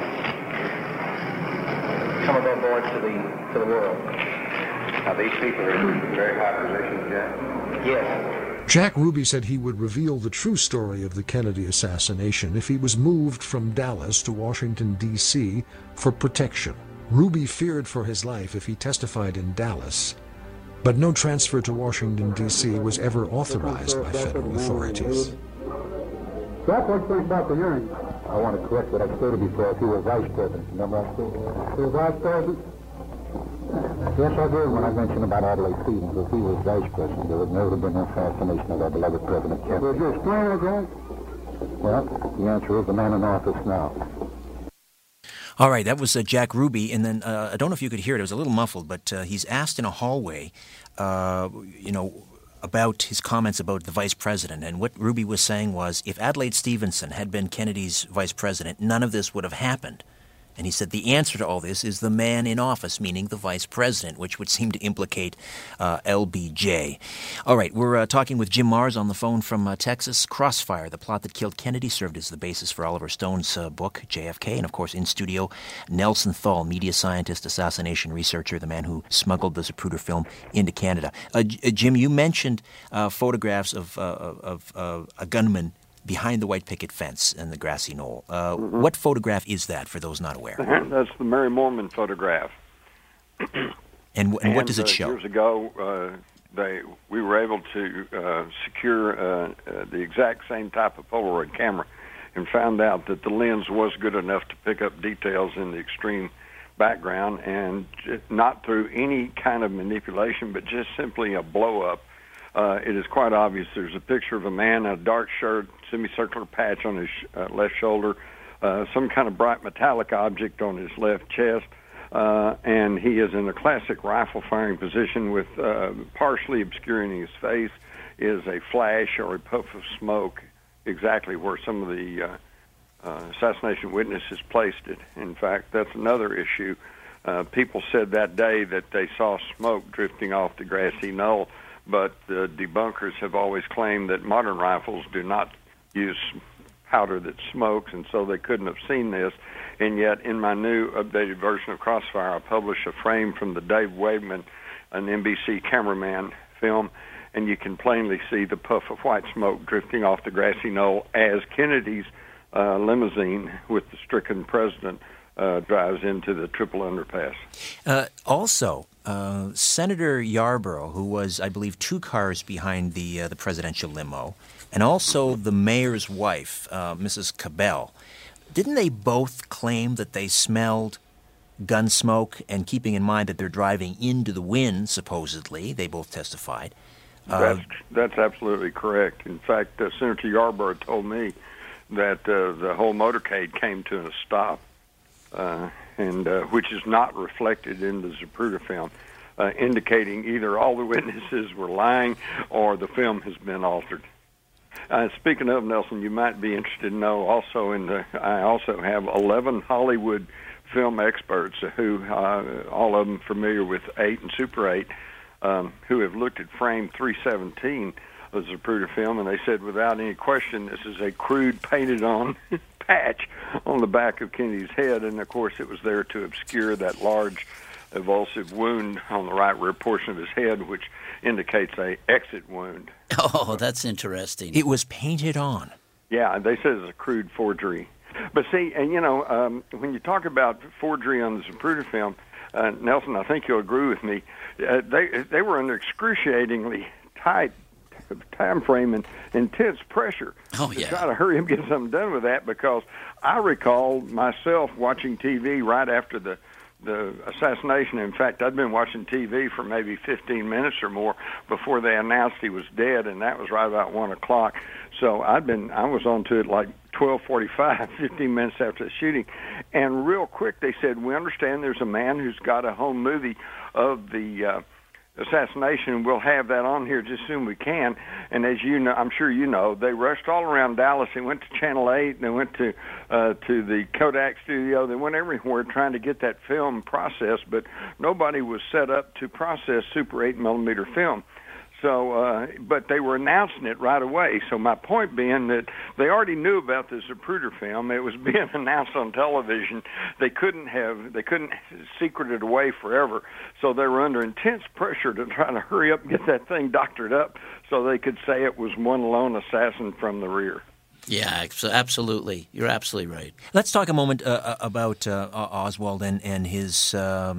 come above board to the world. Now, these people are in very high positions, Jack? Yes. Jack Ruby said he would reveal the true story of the Kennedy assassination if he was moved from Dallas to Washington, D.C. for protection. Ruby feared for his life if he testified in Dallas, but no transfer to Washington, D.C. was ever authorized by federal authorities. Jack, what do you think about the hearing? I want to correct what I stated before. If he was vice president, remember I said? He was vice president? Yes, I did when I mentioned about Adlai Stevens. If he was vice president, there would never have been an assassination of our beloved President Kennedy. Would you explain it, Jack? Well, the answer is the man in office now. All right, that was Jack Ruby, and then I don't know if you could hear it. It was a little muffled, but he's asked in a hallway, about his comments about the vice president. And what Ruby was saying was, if Adlai Stevenson had been Kennedy's vice president, none of this would have happened. And he said the answer to all this is the man in office, meaning the vice president, which would seem to implicate LBJ. All right, we're talking with Jim Marrs on the phone from Texas. Crossfire, the plot that killed Kennedy, served as the basis for Oliver Stone's book, JFK. And, of course, in studio, Nelson Thall, media scientist, assassination researcher, the man who smuggled the Zapruder film into Canada. Jim, you mentioned photographs of a gunman behind the white picket fence in the grassy knoll. What photograph is that, for those not aware? That's the Mary Moorman photograph. And what does it show? Years ago, we were able to secure the exact same type of Polaroid camera and found out that the lens was good enough to pick up details in the extreme background, and not through any kind of manipulation, but just simply a blow-up. It is quite obvious. There's a picture of a man in a dark shirt, semicircular patch on his left shoulder, some kind of bright metallic object on his left chest, and he is in a classic rifle-firing position with partially obscuring his face is a flash or a puff of smoke, exactly where some of the assassination witnesses placed it. In fact, that's another issue. People said that day that they saw smoke drifting off the grassy knoll, but the debunkers have always claimed that modern rifles do not use powder that smokes, and so they couldn't have seen this. And yet, in my new updated version of Crossfire, I published a frame from the Dave Waveman, an NBC cameraman film, and you can plainly see the puff of white smoke drifting off the grassy knoll as Kennedy's limousine with the stricken president drives into the triple underpass. Also, Senator Yarborough, who was, I believe, 2 cars behind the presidential limo, and also the mayor's wife, Mrs. Cabell, didn't they both claim that they smelled gun smoke? And keeping in mind that they're driving into the wind, supposedly, they both testified. That's absolutely correct. In fact, Senator Yarborough told me that the whole motorcade came to a stop, and which is not reflected in the Zapruder film, indicating either all the witnesses were lying or the film has been altered. Speaking of, Nelson, you might be interested to know also I also have 11 Hollywood film experts who, all of them familiar with 8 and Super 8, who have looked at frame 317 of the Zapruder film, and they said without any question this is a crude painted-on patch on the back of Kennedy's head, and of course it was there to obscure that large evulsive wound on the right rear portion of his head, which indicates a exit wound. Oh, that's interesting. It was painted on. Yeah, they said it's a crude forgery. But see, and when you talk about forgery on the Zapruder film, Nelson, I think you'll agree with me, they were under excruciatingly tight time frame and intense pressure to try to hurry up and get something done with that, because I recall myself watching TV right after the assassination. In fact, I'd been watching TV for maybe 15 minutes or more before they announced he was dead, and that was right about 1 o'clock. So I was on to it like 12:45, 15 minutes after the shooting, and real quick they said, we understand there's a man who's got a home movie of the assassination. We'll have that on here just as soon as we can. And as you know, I'm sure you know, they rushed all around Dallas. They went to Channel 8, and they went to the Kodak studio. They went everywhere trying to get that film processed, but nobody was set up to process Super 8mm film. So, but they were announcing it right away. So my point being that they already knew about the Zapruder film. It was being announced on television. They couldn't secret it away forever. So they were under intense pressure to try to hurry up and get that thing doctored up so they could say it was one lone assassin from the rear. Yeah, absolutely. You're absolutely right. Let's talk a moment about Oswald and his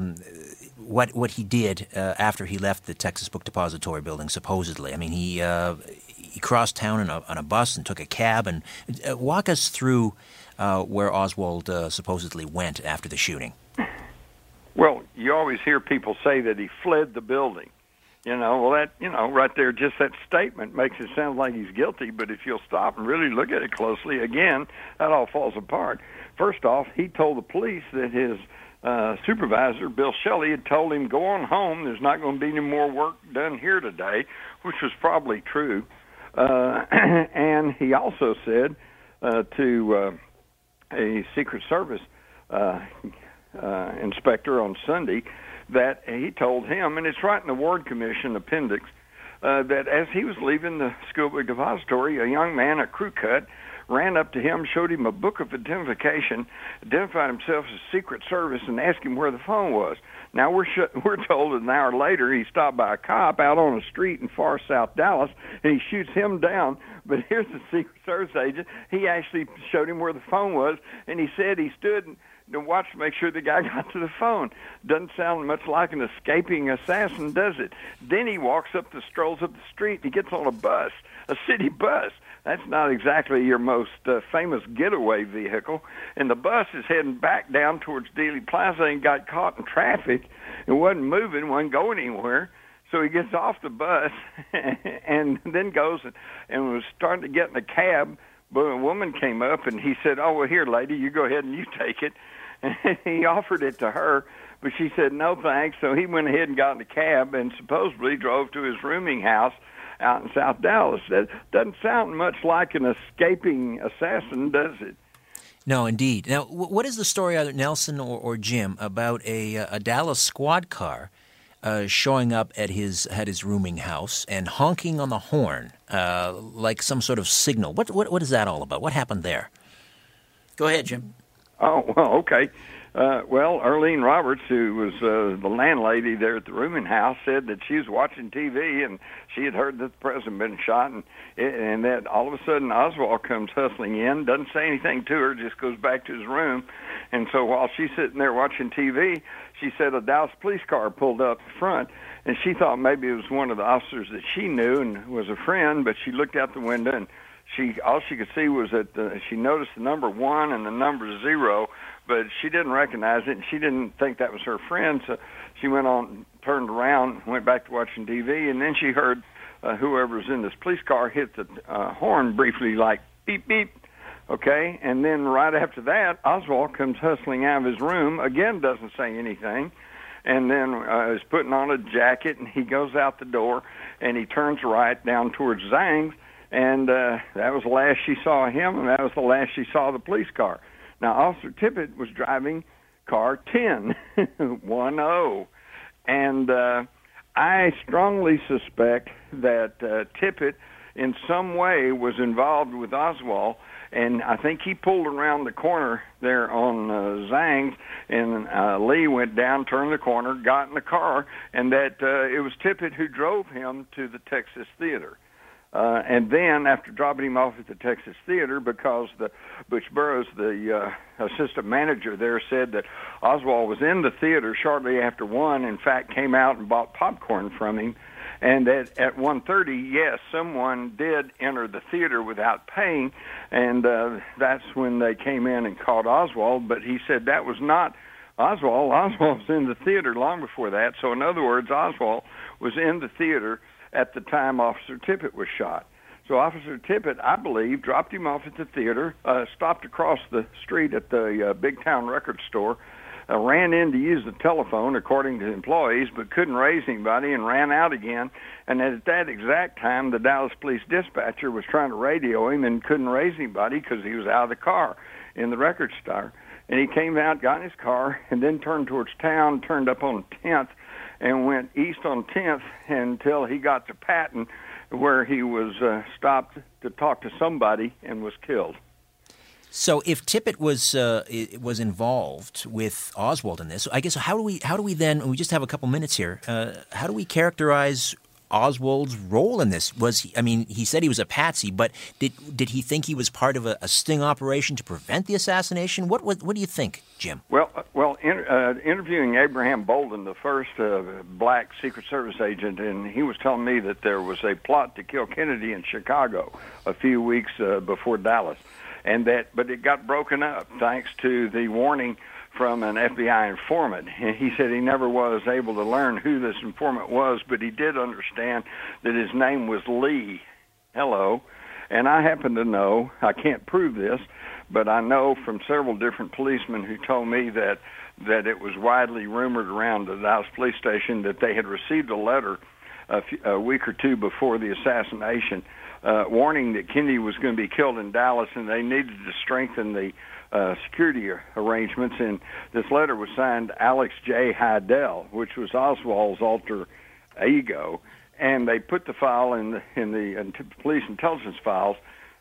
what he did after he left the Texas Book Depository building, supposedly. I mean, he crossed town on a bus and took a cab. And walk us through where Oswald supposedly went after the shooting. Well, you always hear people say that he fled the building. That, right there, just that statement makes it sound like he's guilty, but if you'll stop and really look at it closely, again, that all falls apart. First off, he told the police that his supervisor, Bill Shelley, had told him, go on home, there's not going to be any more work done here today, which was probably true. And he also said to a Secret Service inspector on Sunday that he told him, and it's right in the Ward Commission appendix, that as he was leaving the School Book Depository, a young man, a crew cut, ran up to him, showed him a book of identification, identified himself as Secret Service, and asked him where the phone was. Now, we're told an hour later he stopped by a cop out on a street in far south Dallas, and he shoots him down. But here's the Secret Service agent. He actually showed him where the phone was, and he said he stood to watch to make sure the guy got to the phone. Doesn't sound much like an escaping assassin, does it? Then he strolls up the street, and he gets on a bus, a city bus. That's not exactly your most famous getaway vehicle. And the bus is heading back down towards Dealey Plaza and got caught in traffic. It wasn't moving, wasn't going anywhere. So he gets off the bus and then goes and was starting to get in a cab. But a woman came up, and he said, "Oh, well, here, lady, you go ahead and you take it." And he offered it to her, but she said, "No, thanks." So he went ahead and got in a cab and supposedly drove to his rooming house out in South Dallas. That doesn't sound much like an escaping assassin, does it? No, indeed. Now, what is the story, either Nelson or Jim, about a Dallas squad car showing up at his rooming house and honking on the horn like some sort of signal? What is that all about? What happened there? Go ahead, Jim. Oh, well, okay. Well, Arlene Roberts, who was the landlady there at the rooming house, said that she was watching TV and she had heard that the president had been shot, and that all of a sudden Oswald comes hustling in, doesn't say anything to her, just goes back to his room. And so while she's sitting there watching TV, she said a Dallas police car pulled up front, and she thought maybe it was one of the officers that she knew and was a friend, but she looked out the window and all she could see was that she noticed the number 1 and the number 0, but she didn't recognize it, and she didn't think that was her friend. So she went on, turned around, went back to watching TV, and then she heard whoever was in this police car hit the horn briefly, like beep, beep, okay? And then right after that, Oswald comes hustling out of his room, again doesn't say anything, and then is putting on a jacket, and he goes out the door, and he turns right down towards Zhang's. And that was the last she saw him, and that was the last she saw the police car. Now, Officer Tippit was driving car 10, 1-0. And I strongly suspect that Tippit in some way was involved with Oswald, and I think he pulled around the corner there on Zhang's, and Lee went down, turned the corner, got in the car, and that it was Tippit who drove him to the Texas Theater. And then, after dropping him off at the Texas Theater, because Butch Burroughs, the assistant manager there, said that Oswald was in the theater shortly after 1, in fact, came out and bought popcorn from him, and that at 1:30, yes, someone did enter the theater without paying, and that's when they came in and caught Oswald, but he said that was not Oswald. Oswald was in the theater long before that, so in other words, Oswald was in the theater at the time Officer Tippit was shot. So Officer Tippit, I believe, dropped him off at the theater, stopped across the street at the Big Town Record Store, ran in to use the telephone, according to employees, but couldn't raise anybody and ran out again. And at that exact time, the Dallas Police dispatcher was trying to radio him and couldn't raise anybody because he was out of the car in the record store. And he came out, got in his car, and then turned towards town, turned up on 10th, and went east on 10th until he got to Patton, where he was stopped to talk to somebody and was killed. So, if Tippit was involved with Oswald in this, I guess how do we then? We just have a couple minutes here. How do we characterize Oswald's role in this? Was he? I mean, he said he was a patsy, but did he think he was part of a sting operation to prevent the assassination? What do you think, Jim? Well, interviewing Abraham Bolden, the first black Secret Service agent, and he was telling me that there was a plot to kill Kennedy in Chicago a few weeks before Dallas, but it got broken up thanks to the warning from an FBI informant. And he said he never was able to learn who this informant was, but he did understand that his name was Lee. Hello. And I happen to know, I can't prove this, but I know from several different policemen who told me that it was widely rumored around the Dallas police station that they had received a letter a week or two before the assassination warning that Kennedy was going to be killed in Dallas, and they needed to strengthen the security arrangements. And this letter was signed Alex J. Heidel, which was Oswald's alter ego, and they put the file in the police intelligence files.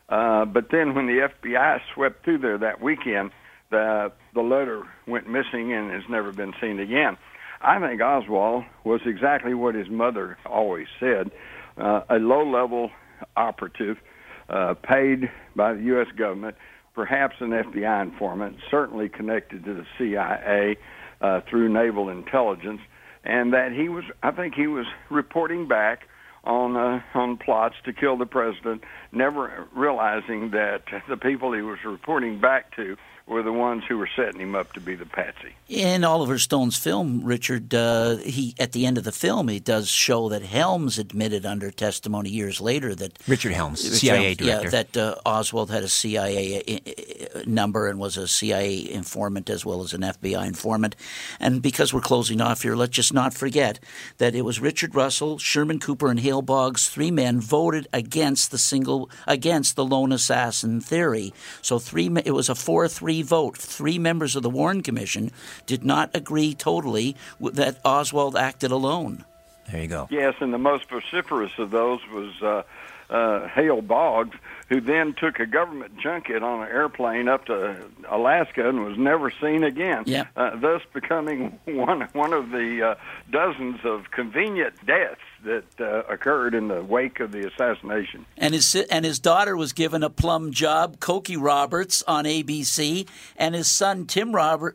But then when the FBI swept through there that weekend, the letter went missing and has never been seen again. I think Oswald was exactly what his mother always said, a low-level operative paid by the U.S. government perhaps an FBI informant, certainly connected to the CIA through naval intelligence, and that I think he was reporting back on plots to kill the president, never realizing that the people he was reporting back to were the ones who were setting him up to be the patsy. In Oliver Stone's film, Richard, he at the end of the film, he does show that Helms admitted under testimony years later that Richard Helms, CIA director, that Oswald had a CIA number and was a CIA informant as well as an FBI informant. And because we're closing off here, let's just not forget that it was Richard Russell, Sherman Cooper, and Hale Boggs, 3 men voted against the lone assassin theory. So it was a 4-3 vote. 3 members of the Warren Commission did not agree totally that Oswald acted alone. There you go. Yes, and the most vociferous of those was Hale Boggs, who then took a government junket on an airplane up to Alaska and was never seen again, thus becoming one of the dozens of convenient deaths that occurred in the wake of the assassination. And his daughter was given a plum job, Cokie Roberts, on ABC, and his son Tim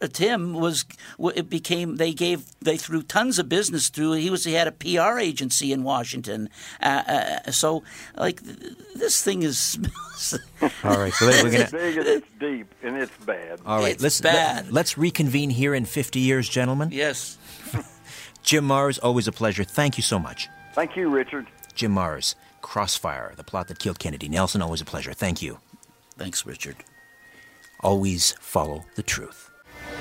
they threw tons of business through. He had a PR agency in Washington, so like this thing is. All right, so it's big and it's deep and it's bad. All right, bad. Let's reconvene here in 50 years, gentlemen. Yes. Jim Marrs, always a pleasure. Thank you so much. Thank you, Richard. Jim Marrs, Crossfire, the plot that killed Kennedy. Nelson, always a pleasure. Thank you. Thanks, Richard. Always follow the truth.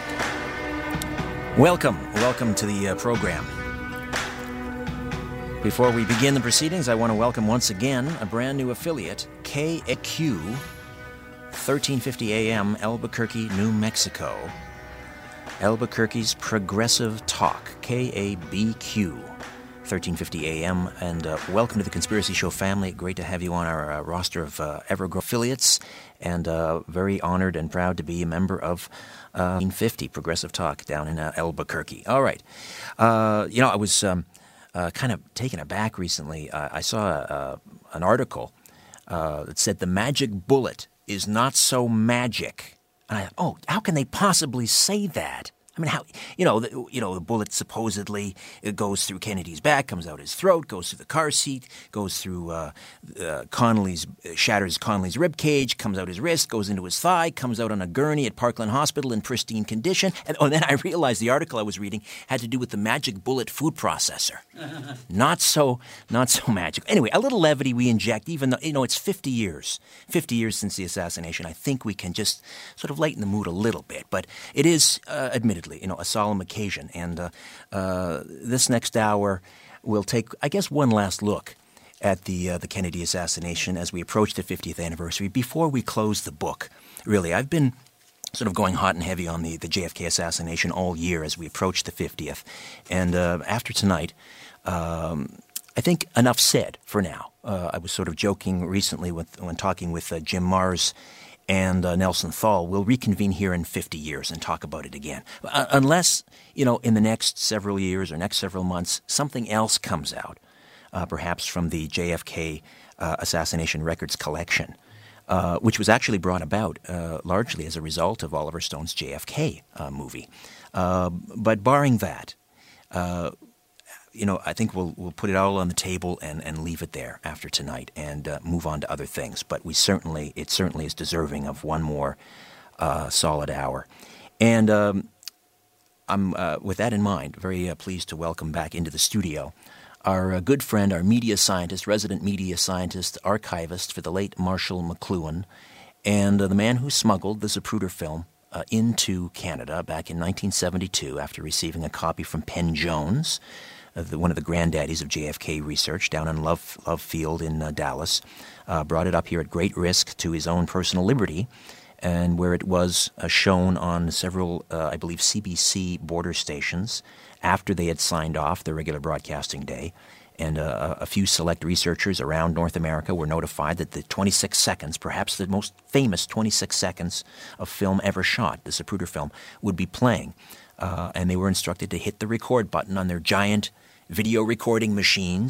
Welcome to the program. Before we begin the proceedings, I want to welcome once again a brand new affiliate, KAQ, 1350 AM, Albuquerque, New Mexico. Albuquerque's Progressive Talk, KABQ, 1350 AM. And welcome to the Conspiracy Show family. Great to have you on our roster of ever-growing affiliates. And very honored and proud to be a member of 1350 Progressive Talk down in Albuquerque. All right. I was kind of taken aback recently. I saw an article that said the magic bullet is not so magic. And I thought, how can they possibly say that? I mean, how the bullet supposedly it goes through Kennedy's back, comes out his throat, goes through the car seat, goes through shatters Connolly's rib cage, comes out his wrist, goes into his thigh, comes out on a gurney at Parkland Hospital in pristine condition. And then I realized the article I was reading had to do with the magic bullet food processor. Not so magic. Anyway, a little levity we inject, even though it's 50 years since the assassination. I think we can just sort of lighten the mood a little bit, but it is admittedly, a solemn occasion. And this next hour we'll take, I guess, one last look at the Kennedy assassination as we approach the 50th anniversary. Before we close the book, really, I've been sort of going hot and heavy on the JFK assassination all year as we approach the 50th. And after tonight, I think enough said for now. I was sort of joking recently when talking with Jim Marrs and Nelson Thal. We'll reconvene here in 50 years and talk about it again. Unless, in the next several years or next several months, something else comes out, perhaps from the JFK assassination records collection, which was actually brought about largely as a result of Oliver Stone's JFK movie. But barring that, I think we'll put it all on the table and leave it there after tonight and move on to other things. But it certainly is deserving of one more solid hour. And I'm, with that in mind, very pleased to welcome back into the studio our good friend, our media scientist, resident media scientist, archivist for the late Marshall McLuhan, and the man who smuggled the Zapruder film into Canada back in 1972 after receiving a copy from Penn Jones, one of the granddaddies of JFK research down in Love Field in Dallas, brought it up here at great risk to his own personal liberty, and where it was shown on several, I believe, CBC border stations after they had signed off their regular broadcasting day. And a few select researchers around North America were notified that the 26 seconds, perhaps the most famous 26 seconds of film ever shot, the Zapruder film, would be playing. And they were instructed to hit the record button on their giant video recording machines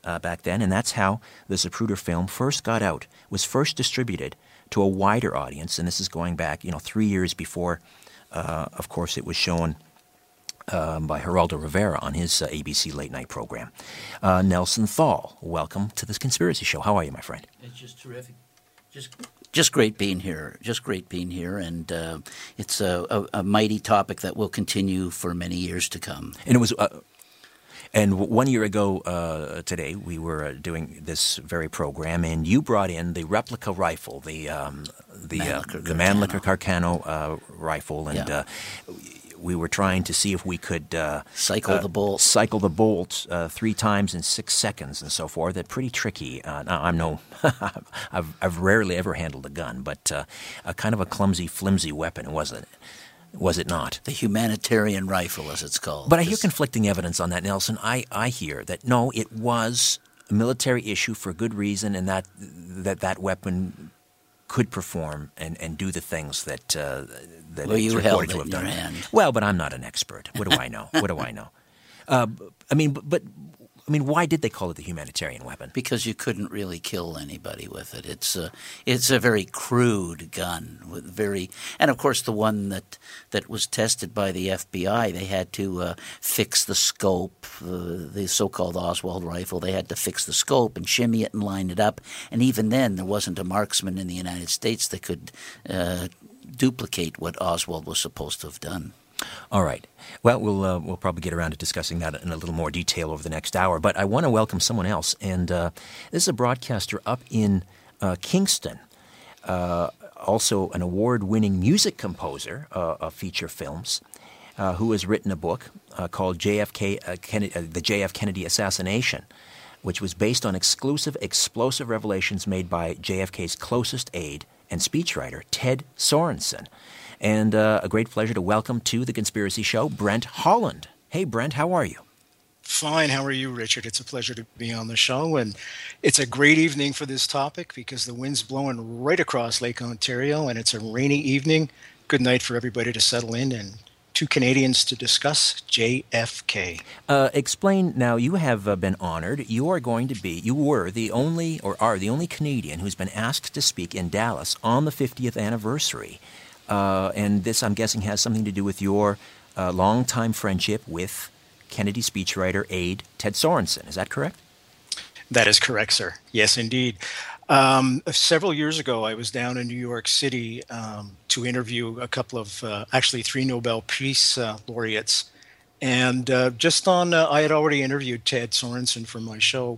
back then, and that's how the Zapruder film first got out, was first distributed to a wider audience, and this is going back, 3 years before, of course, it was shown by Geraldo Rivera on his ABC late night program. Nelson Thal, welcome to this Conspiracy Show. How are you, my friend? It's just terrific. Just great being here. Just great being here, and it's a mighty topic that will continue for many years to come. And it was. And 1 year ago today, we were doing this very program, and you brought in the replica rifle, the Mannlicher Carcano rifle, and we were trying to see if we could cycle the bolt 3 times in 6 seconds and so forth. That's pretty tricky. Now I'm no, I've rarely ever handled a gun, but a kind of a clumsy, flimsy weapon, wasn't it? Was it not? The humanitarian rifle, as it's called. But I hear conflicting evidence on that, Nelson. I hear that, no, it was a military issue for good reason, and that weapon could perform and do the things that it's reported to have done. Well, but I'm not an expert. What do I know? What do I know? I mean, why did they call it the humanitarian weapon? Because you couldn't really kill anybody with it. It's a very crude gun with and of course the one that was tested by the FBI, they had to fix the scope, the so-called Oswald rifle. They had to fix the scope and shimmy it and line it up. And even then, there wasn't a marksman in the United States that could duplicate what Oswald was supposed to have done. All right. Well, we'll probably get around to discussing that in a little more detail over the next hour. But I want to welcome someone else, and this is a broadcaster up in Kingston, also an award-winning music composer of feature films, who has written a book called The JF Kennedy Assassination, which was based on exclusive explosive revelations made by JFK's closest aide and speechwriter, Ted Sorensen. And a great pleasure to welcome to the Conspiracy Show, Brent Holland. Hey, Brent, how are you? Fine. How are you, Richard? It's a pleasure to be on the show. And it's a great evening for this topic because the wind's blowing right across Lake Ontario, and it's a rainy evening. Good night for everybody to settle in and 2 Canadians to discuss JFK. Explain now, you have been honored. You were the only Canadian who's been asked to speak in Dallas on the 50th anniversary. And this, I'm guessing, has something to do with your longtime friendship with Kennedy speechwriter aide Ted Sorensen. Is that correct? That is correct, sir. Yes, indeed. Several years ago, I was down in New York City to interview a couple of, actually 3 Nobel Peace laureates. And I had already interviewed Ted Sorensen for my show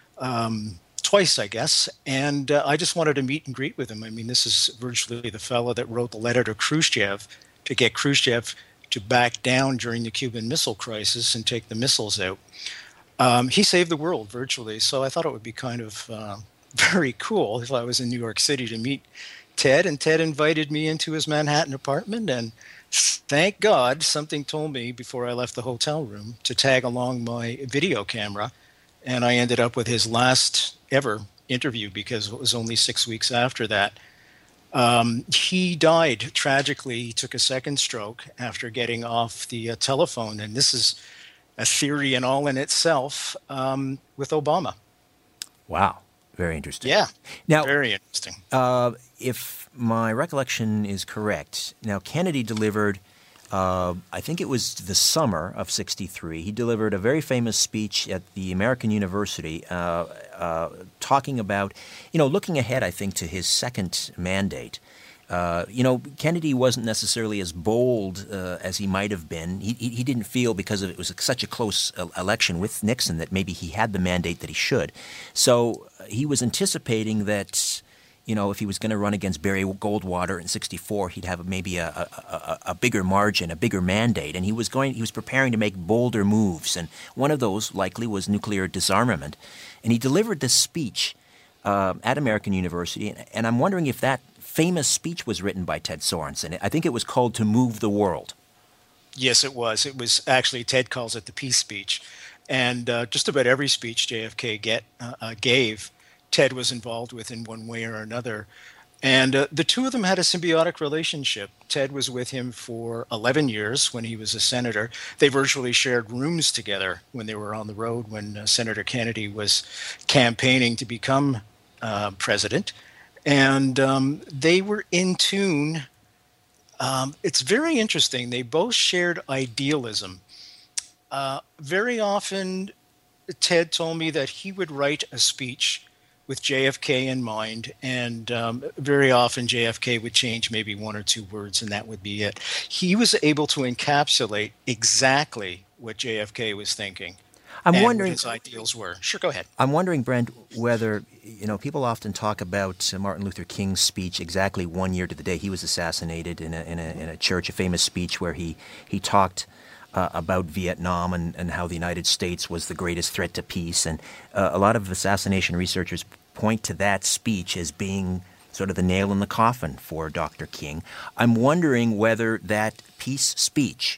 twice, I guess, and I just wanted to meet and greet with him. I mean, this is virtually the fellow that wrote the letter to Khrushchev to get Khrushchev to back down during the Cuban Missile Crisis and take the missiles out. He saved the world virtually, so I thought it would be kind of very cool if I was in New York City to meet Ted, and Ted invited me into his Manhattan apartment, and thank God something told me before I left the hotel room to tag along my video camera, and I ended up with his last ever interview because it was only 6 weeks after that. He died tragically. He took a second stroke after getting off the telephone, and this is a theory and all in itself with Obama. Wow. Very interesting. Yeah, now, very interesting. If my recollection is correct, now Kennedy delivered, I think it was the summer of '63, he delivered a very famous speech at the American University talking about, looking ahead, I think, to his second mandate. Kennedy wasn't necessarily as bold as he might have been. He didn't feel, because it was such a close election with Nixon, that maybe he had the mandate that he should. So he was anticipating that, if he was going to run against Barry Goldwater in '64, he'd have maybe a bigger margin, a bigger mandate, and he was preparing to make bolder moves. And one of those likely was nuclear disarmament. And he delivered this speech at American University, and I'm wondering if that famous speech was written by Ted Sorensen. I think it was called "To Move the World." Yes, it was. It was actually, Ted calls it the peace speech. And just about every speech JFK gave, Ted was involved with in one way or another. And the two of them had a symbiotic relationship. Ted was with him for 11 years when he was a senator. They virtually shared rooms together when they were on the road when Senator Kennedy was campaigning to become president. And they were in tune. It's very interesting. They both shared idealism. Very often, Ted told me that he would write a speech with JFK in mind, and very often JFK would change maybe one or two words, and that would be it. He was able to encapsulate exactly what JFK was thinking. I'm wondering what his ideals were. Sure, go ahead. I'm wondering, Brent, whether, people often talk about Martin Luther King's speech exactly 1 year to the day he was assassinated in a church, a famous speech where he talked about Vietnam and how the United States was the greatest threat to peace. And a lot of assassination researchers point to that speech as being sort of the nail in the coffin for Dr. King. I'm wondering whether that peace speech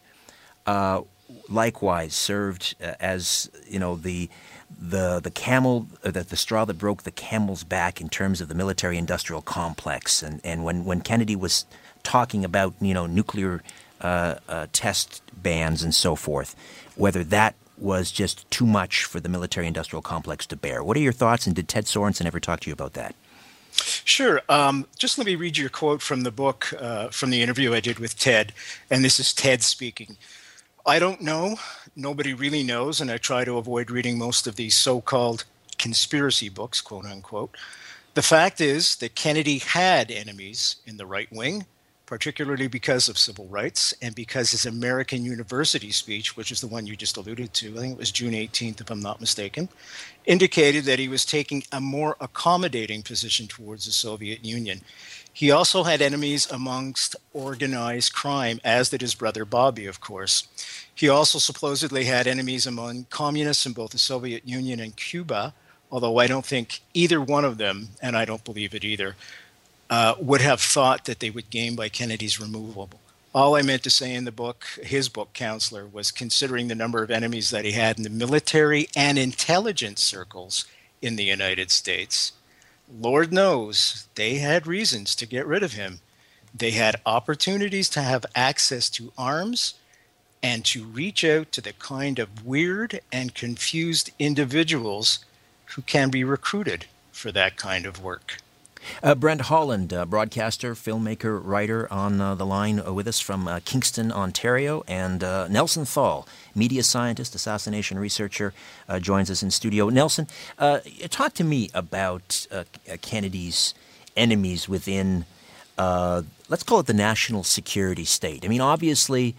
likewise served as, the camel, the straw that broke the camel's back in terms of the military-industrial complex. And when Kennedy was talking about, nuclear test bans and so forth, whether that was just too much for the military-industrial complex to bear. What are your thoughts, and did Ted Sorensen ever talk to you about that? Sure. Just let me read you a quote from the book, from the interview I did with Ted, and this is Ted speaking. I don't know. Nobody really knows, and I try to avoid reading most of these so-called conspiracy books, quote unquote. The fact is that Kennedy had enemies in the right wing, particularly because of civil rights and because his American University speech, which is the one you just alluded to, I think it was June 18th, if I'm not mistaken, indicated that he was taking a more accommodating position towards the Soviet Union. He also had enemies amongst organized crime, as did his brother Bobby, of course. He also supposedly had enemies among communists in both the Soviet Union and Cuba, although I don't think either one of them, and I don't believe it either, would have thought that they would gain by Kennedy's removal. All I meant to say in the book, his book, Counselor, was considering the number of enemies that he had in the military and intelligence circles in the United States. Lord knows they had reasons to get rid of him. They had opportunities to have access to arms and to reach out to the kind of weird and confused individuals who can be recruited for that kind of work. Brent Holland, broadcaster, filmmaker, writer, on the line with us from Kingston, Ontario, and Nelson Thal, media scientist, assassination researcher, joins us in studio. Nelson, talk to me about Kennedy's enemies within, let's call it the national security state. I mean, obviously,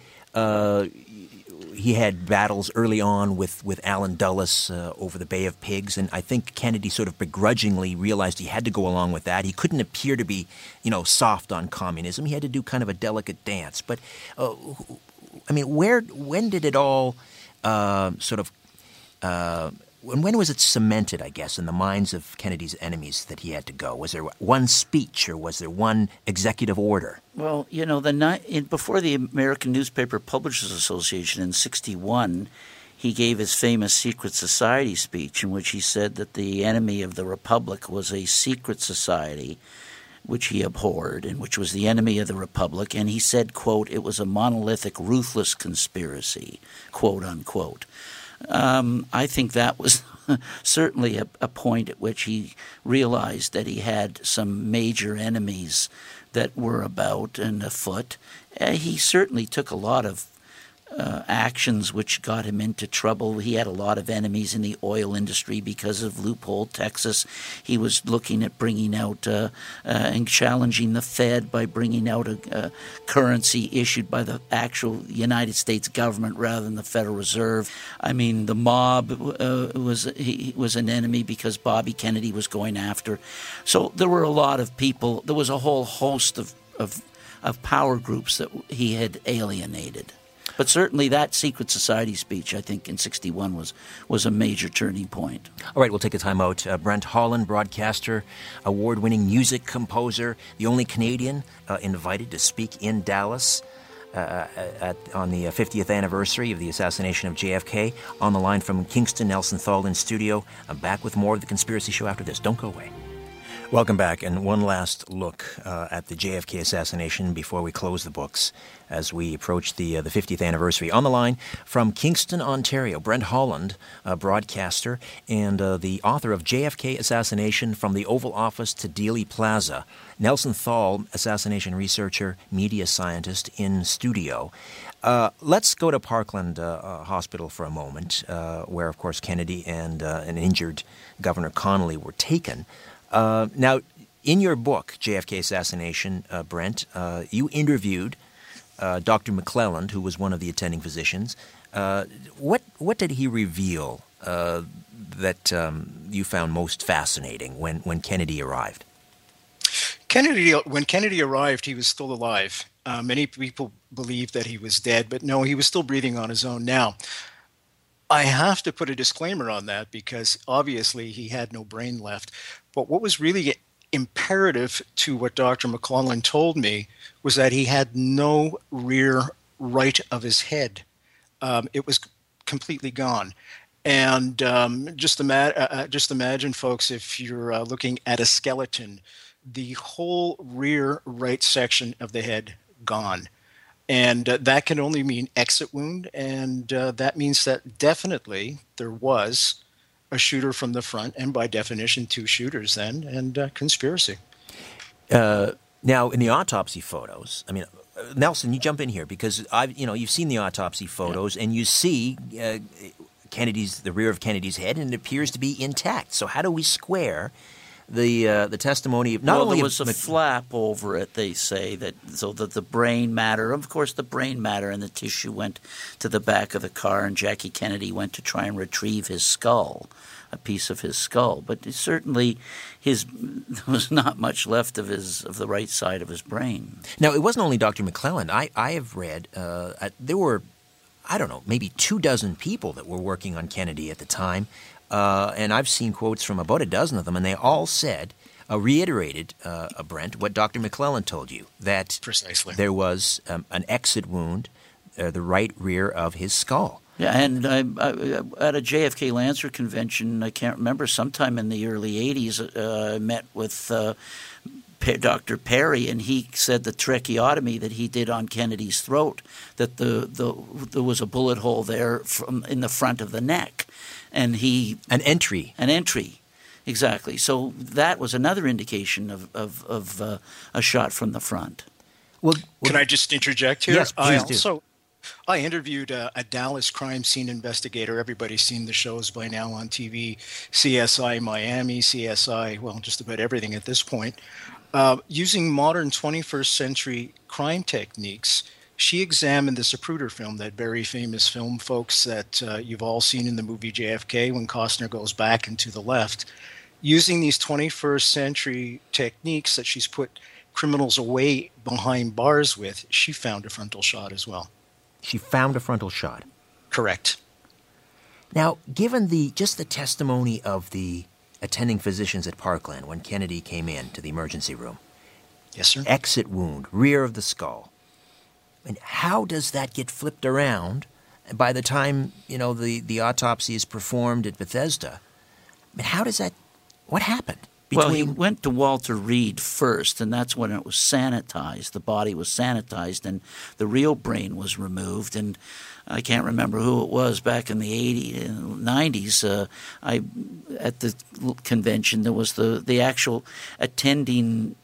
he had battles early on with Allen Dulles over the Bay of Pigs, and I think Kennedy sort of begrudgingly realized he had to go along with that. He couldn't appear to be, soft on communism. He had to do kind of a delicate dance. But, when did it all when was it cemented, I guess, in the minds of Kennedy's enemies that he had to go? Was there one speech or was there one executive order? Well, before the American Newspaper Publishers Association in 1961, he gave his famous Secret Society speech in which he said that the enemy of the Republic was a secret society which he abhorred and which was the enemy of the Republic. And he said, quote, it was a monolithic, ruthless conspiracy, quote unquote. I think that was certainly a point at which he realized that he had some major enemies that were about and afoot. He certainly took a lot of actions which got him into trouble. He had a lot of enemies in the oil industry because of Loophole Texas. He was looking at bringing out and challenging the Fed by bringing out a currency issued by the actual United States government rather than the Federal Reserve. I mean, the mob was an enemy because Bobby Kennedy was going after. So there were a lot of people. There was a whole host of power groups that he had alienated. But certainly that Secret Society speech, I think, in 1961 was a major turning point. All right, we'll take a time out. Brent Holland, broadcaster, award-winning music composer, the only Canadian invited to speak in Dallas on the 50th anniversary of the assassination of JFK. On the line from Kingston, Nelson Thal in studio. I'm back with more of The Conspiracy Show after this. Don't go away. Welcome back, and one last look at the JFK assassination before we close the books as we approach the 50th anniversary. On the line from Kingston, Ontario, Brent Holland, a broadcaster and the author of JFK Assassination from the Oval Office to Dealey Plaza. Nelson Thal, assassination researcher, media scientist in studio. Let's go to Parkland Hospital for a moment, where, of course, Kennedy and an injured Governor Connolly were taken. Now, in your book, JFK Assassination, Brent, you interviewed Dr. McClelland, who was one of the attending physicians. What did he reveal that you found most fascinating when Kennedy arrived? When Kennedy arrived, he was still alive. Many people believed that he was dead, but no, he was still breathing on his own. Now, I have to put a disclaimer on that because obviously he had no brain left. But what was really imperative to what Dr. McClelland told me was that he had no rear right of his head. It was completely gone. And just imagine, folks, if you're looking at a skeleton, the whole rear right section of the head gone. And that can only mean exit wound, and that means that definitely there was a shooter from the front, and by definition, two shooters then, and conspiracy. Now, in the autopsy photos, I mean, Nelson, you jump in here because you've seen the autopsy photos, and you see the rear of Kennedy's head, and it appears to be intact. So how do we square the testimony of not only there was a flap over it, they say, so that the brain matter, of course the brain matter and the tissue went to the back of the car, and Jackie Kennedy went to try and retrieve his skull, a piece of his skull, but certainly there was not much left of the right side of his brain. Now, it wasn't only Dr. McClelland. I have read there were, I don't know, maybe 24 people that were working on Kennedy at the time. And I've seen quotes from about a dozen of them, and they all said, reiterated, Brent, what Dr. McClelland told you, that precisely there was an exit wound, the right rear of his skull. Yeah, and I, at a JFK Lancer convention, I can't remember, sometime in the early 80s, I met with Dr. Perry, and he said the tracheotomy that he did on Kennedy's throat, that there was a bullet hole there in the front of the neck. And an entry, exactly. So that was another indication of a shot from the front. Well, can I just interject here? Yes, please do. I interviewed a Dallas crime scene investigator. Everybody's seen the shows by now on TV, CSI Miami, CSI, well, just about everything at this point. Using modern 21st century crime techniques, she examined the Zapruder film, that very famous film, folks, that you've all seen in the movie JFK when Costner goes back and to the left. Using these 21st century techniques that she's put criminals away behind bars with, she found a frontal shot as well. She found a frontal shot? Correct. Now, given just the testimony of the attending physicians at Parkland when Kennedy came in to the emergency room. Yes, sir. Exit wound, rear of the skull. And how does that get flipped around by the time, the autopsy is performed at Bethesda? I mean, what happened? Well, he went to Walter Reed first, and that's when it was sanitized. The body was sanitized, and the real brain was removed. And I can't remember who it was back in the 80s and 90s. At the convention, there was the actual attending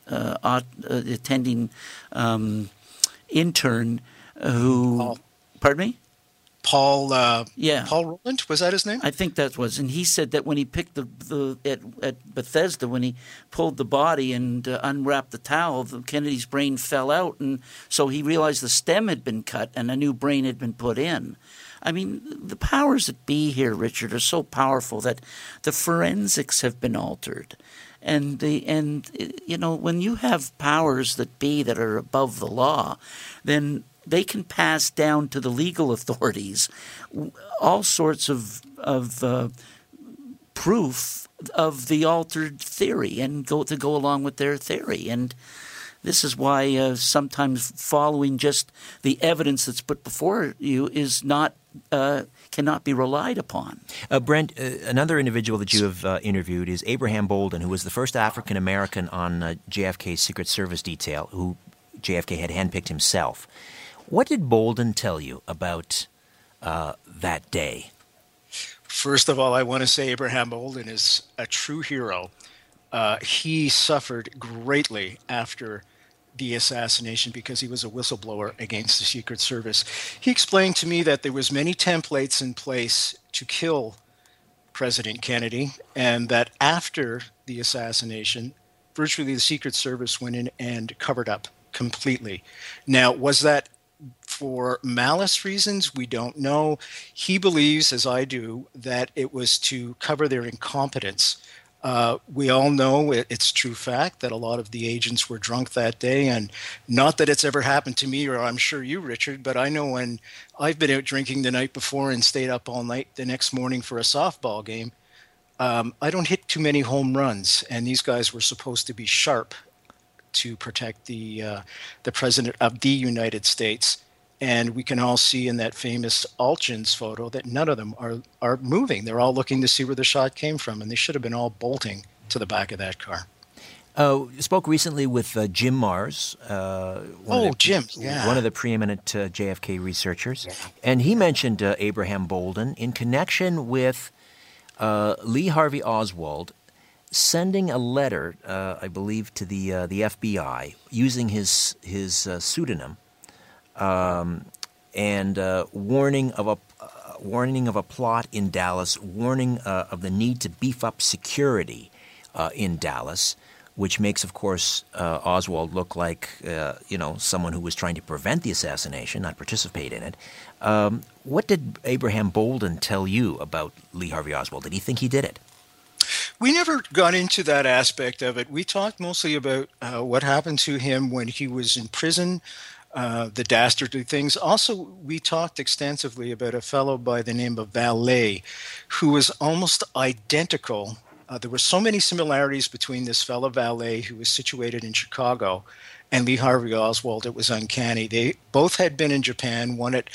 intern who, pardon me? Paul Rowland, was that his name? I think that was, and he said that when he picked at Bethesda, when he pulled the body and unwrapped the towel, Kennedy's brain fell out, and so he realized the stem had been cut and a new brain had been put in. I mean, the powers that be here, Richard, are so powerful that the forensics have been altered. And when you have powers that be that are above the law, then they can pass down to the legal authorities all sorts of proof of the altered theory and go along with their theory. And this is why sometimes following just the evidence that's put before you is not cannot be relied upon. Brent, another individual that you have interviewed is Abraham Bolden, who was the first African American on JFK's Secret Service detail, who JFK had handpicked himself. What did Bolden tell you about that day? First of all, I want to say Abraham Bolden is a true hero. He suffered greatly after the assassination because he was a whistleblower against the Secret Service. He explained to me that there was many templates in place to kill President Kennedy, and that after the assassination, virtually the Secret Service went in and covered up completely. Now, was that for malice reasons? We don't know. He believes, as I do, that it was to cover their incompetence. We all know it's true fact that a lot of the agents were drunk that day, and not that it's ever happened to me, or I'm sure you, Richard, but I know when I've been out drinking the night before and stayed up all night the next morning for a softball game, I don't hit too many home runs, and these guys were supposed to be sharp to protect the president of the United States. And we can all see in that famous Altgens photo that none of them are moving. They're all looking to see where the shot came from, and they should have been all bolting to the back of that car. Spoke recently with Jim Marrs. Jim, yeah. One of the preeminent JFK researchers. Yeah. And he mentioned Abraham Bolden in connection with Lee Harvey Oswald sending a letter, I believe, to the FBI using his pseudonym, and warning of a plot in Dallas, warning of the need to beef up security in Dallas, which makes, of course, Oswald look like someone who was trying to prevent the assassination, not participate in it. What did Abraham Bolden tell you about Lee Harvey Oswald? Did he think he did it? We never got into that aspect of it. We talked mostly about what happened to him when he was in prison, the dastardly things. Also, we talked extensively about a fellow by the name of Vallée, who was almost identical. There were so many similarities between this fellow Vallée, who was situated in Chicago, and Lee Harvey Oswald. It was uncanny. They both had been in Japan, one at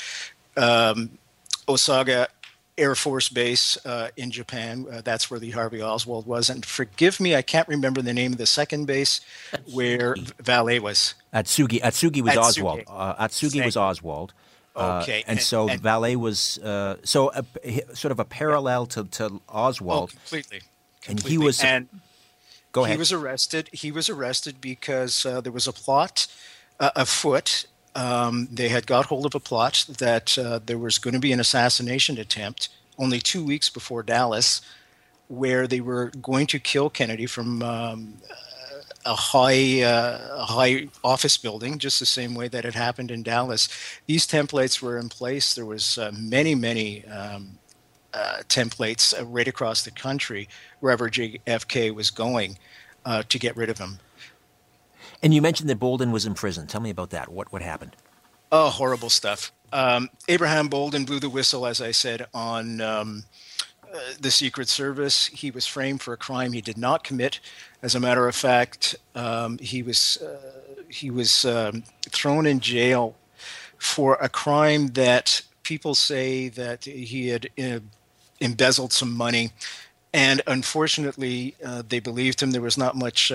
Osaga Air Force Base in Japan. That's where Lee Harvey Oswald was. And forgive me, I can't remember the name of the second base where Vallée was. Atsugi was Oswald. Atsugi was Oswald. Okay. And so Vallée was sort of a parallel to Oswald. Completely. And he was... Go ahead. He was arrested because there was a plot afoot. They had got hold of a plot that there was going to be an assassination attempt only 2 weeks before Dallas, where they were going to kill Kennedy from a high office building, just the same way that it happened in Dallas. These templates were in place. There was many templates right across the country wherever JFK was going to get rid of him. And you mentioned that Bolden was in prison. Tell me about that. What happened? Oh, horrible stuff. Abraham Bolden blew the whistle, as I said, on the Secret Service. He was framed for a crime he did not commit. As a matter of fact, he was thrown in jail for a crime that people say that he had embezzled some money. And unfortunately, they believed him. There was not much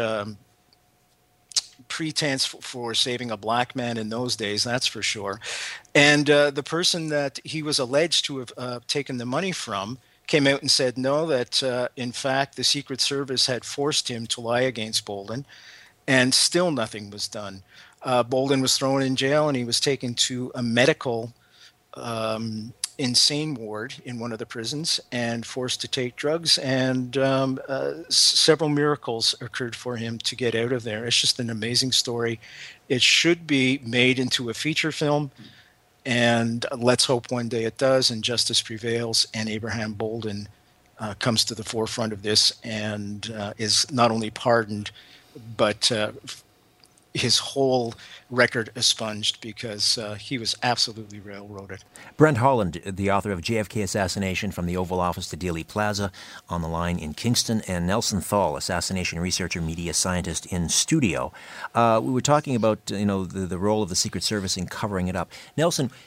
pretense for saving a black man in those days, that's for sure. And the person that he was alleged to have taken the money from came out and said no, that in fact the Secret Service had forced him to lie against Bolden, and still nothing was done. Bolden was thrown in jail, and he was taken to a medical insane ward in one of the prisons and forced to take drugs, and several miracles occurred for him to get out of there. It's just an amazing story. It should be made into a feature film, and let's hope one day it does and justice prevails and Abraham Bolden comes to the forefront of this and is not only pardoned, but his whole record expunged, because he was absolutely railroaded. Brent Holland, the author of JFK Assassination from the Oval Office to Dealey Plaza, on the line in Kingston, and Nelson Thal, assassination researcher, media scientist, in studio. We were talking about the role of the Secret Service in covering it up. Nelson,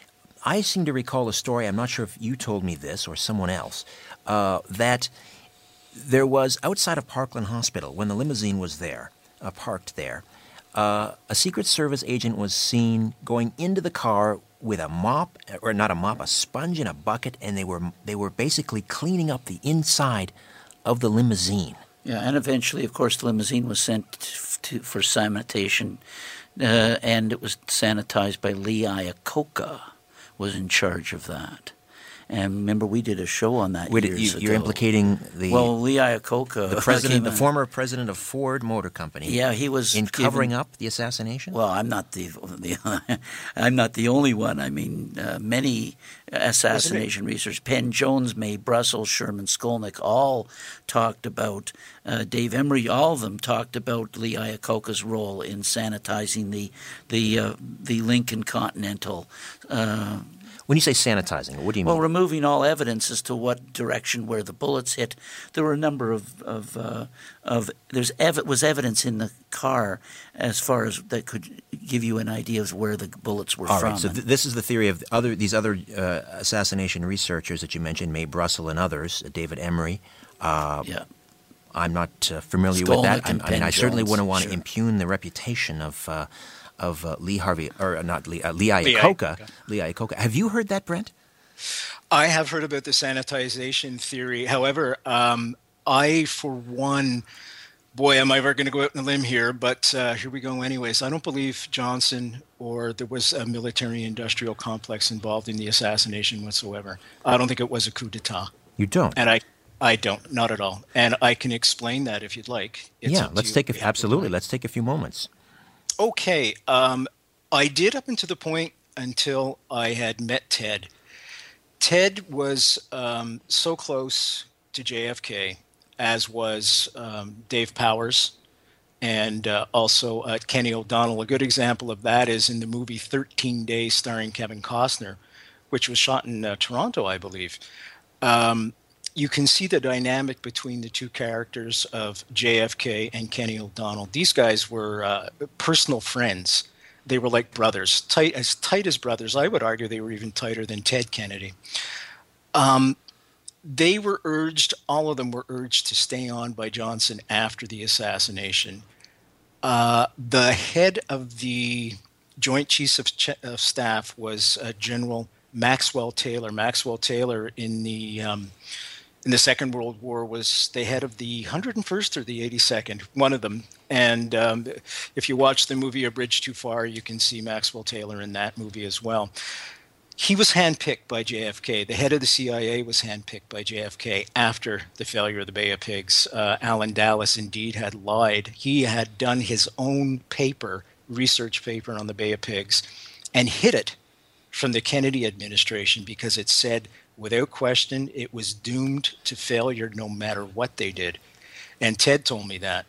I seem to recall a story, I'm not sure if you told me this or someone else, that there was, outside of Parkland Hospital, when the limousine was there, parked there, a Secret Service agent was seen going into the car with a mop, or not a mop, a sponge and a bucket, and they were basically cleaning up the inside of the limousine. Yeah, and eventually, of course, the limousine was sent for sanitation, and it was sanitized by Lee Iacocca, was in charge of that. And remember, we did a show on that years ago. You're implicating the... Well, Lee Iacocca... The former president of Ford Motor Company. Yeah, he was... In covering up the assassination? Well, I'm not the I'm not the only one. I mean, many assassination researchers, Penn Jones, Mae Brussels, Sherman Skolnick, all talked about... Dave Emery, all of them talked about Lee Iacocca's role in sanitizing the Lincoln Continental... When you say sanitizing, what do you mean? Well, removing all evidence as to what direction where the bullets hit. There were a number of was evidence in the car as far as that could give you an idea of where the bullets were from. All right, so this is the theory of these other assassination researchers that you mentioned, Mae Brussels and others, David Emery. Yeah. I'm not familiar with that. I certainly wouldn't want to impugn the reputation of Lee Iacocca. Lee Iacocca. Have you heard that, Brent? I have heard about the sanitization theory. However, I, for one, boy, am I ever going to go out on a limb here, but here we go anyways. I don't believe Johnson or there was a military-industrial complex involved in the assassination whatsoever. I don't think it was a coup d'etat. You don't? And I don't, not at all. And I can explain that if you'd like. Let's take a few moments. Okay. I did up until the point until I had met Ted. Ted was so close to JFK, as was Dave Powers and also Kenny O'Donnell. A good example of that is in the movie 13 Days starring Kevin Costner, which was shot in Toronto, I believe. You can see the dynamic between the two characters of JFK and Kenny O'Donnell. These guys were personal friends. They were like brothers, tight as brothers. I would argue they were even tighter than Ted Kennedy. They were urged, all of them were urged to stay on by Johnson after the assassination. The head of the Joint Chiefs of Staff was General Maxwell Taylor. Maxwell Taylor in the Second World War was the head of the 101st or the 82nd, one of them. And if you watch the movie A Bridge Too Far, you can see Maxwell Taylor in that movie as well. He was handpicked by JFK. The head of the CIA was handpicked by JFK after the failure of the Bay of Pigs. Alan Dulles indeed had lied. He had done his own research paper on the Bay of Pigs, and hid it from the Kennedy administration because it said, without question, it was doomed to failure no matter what they did. And Ted told me that.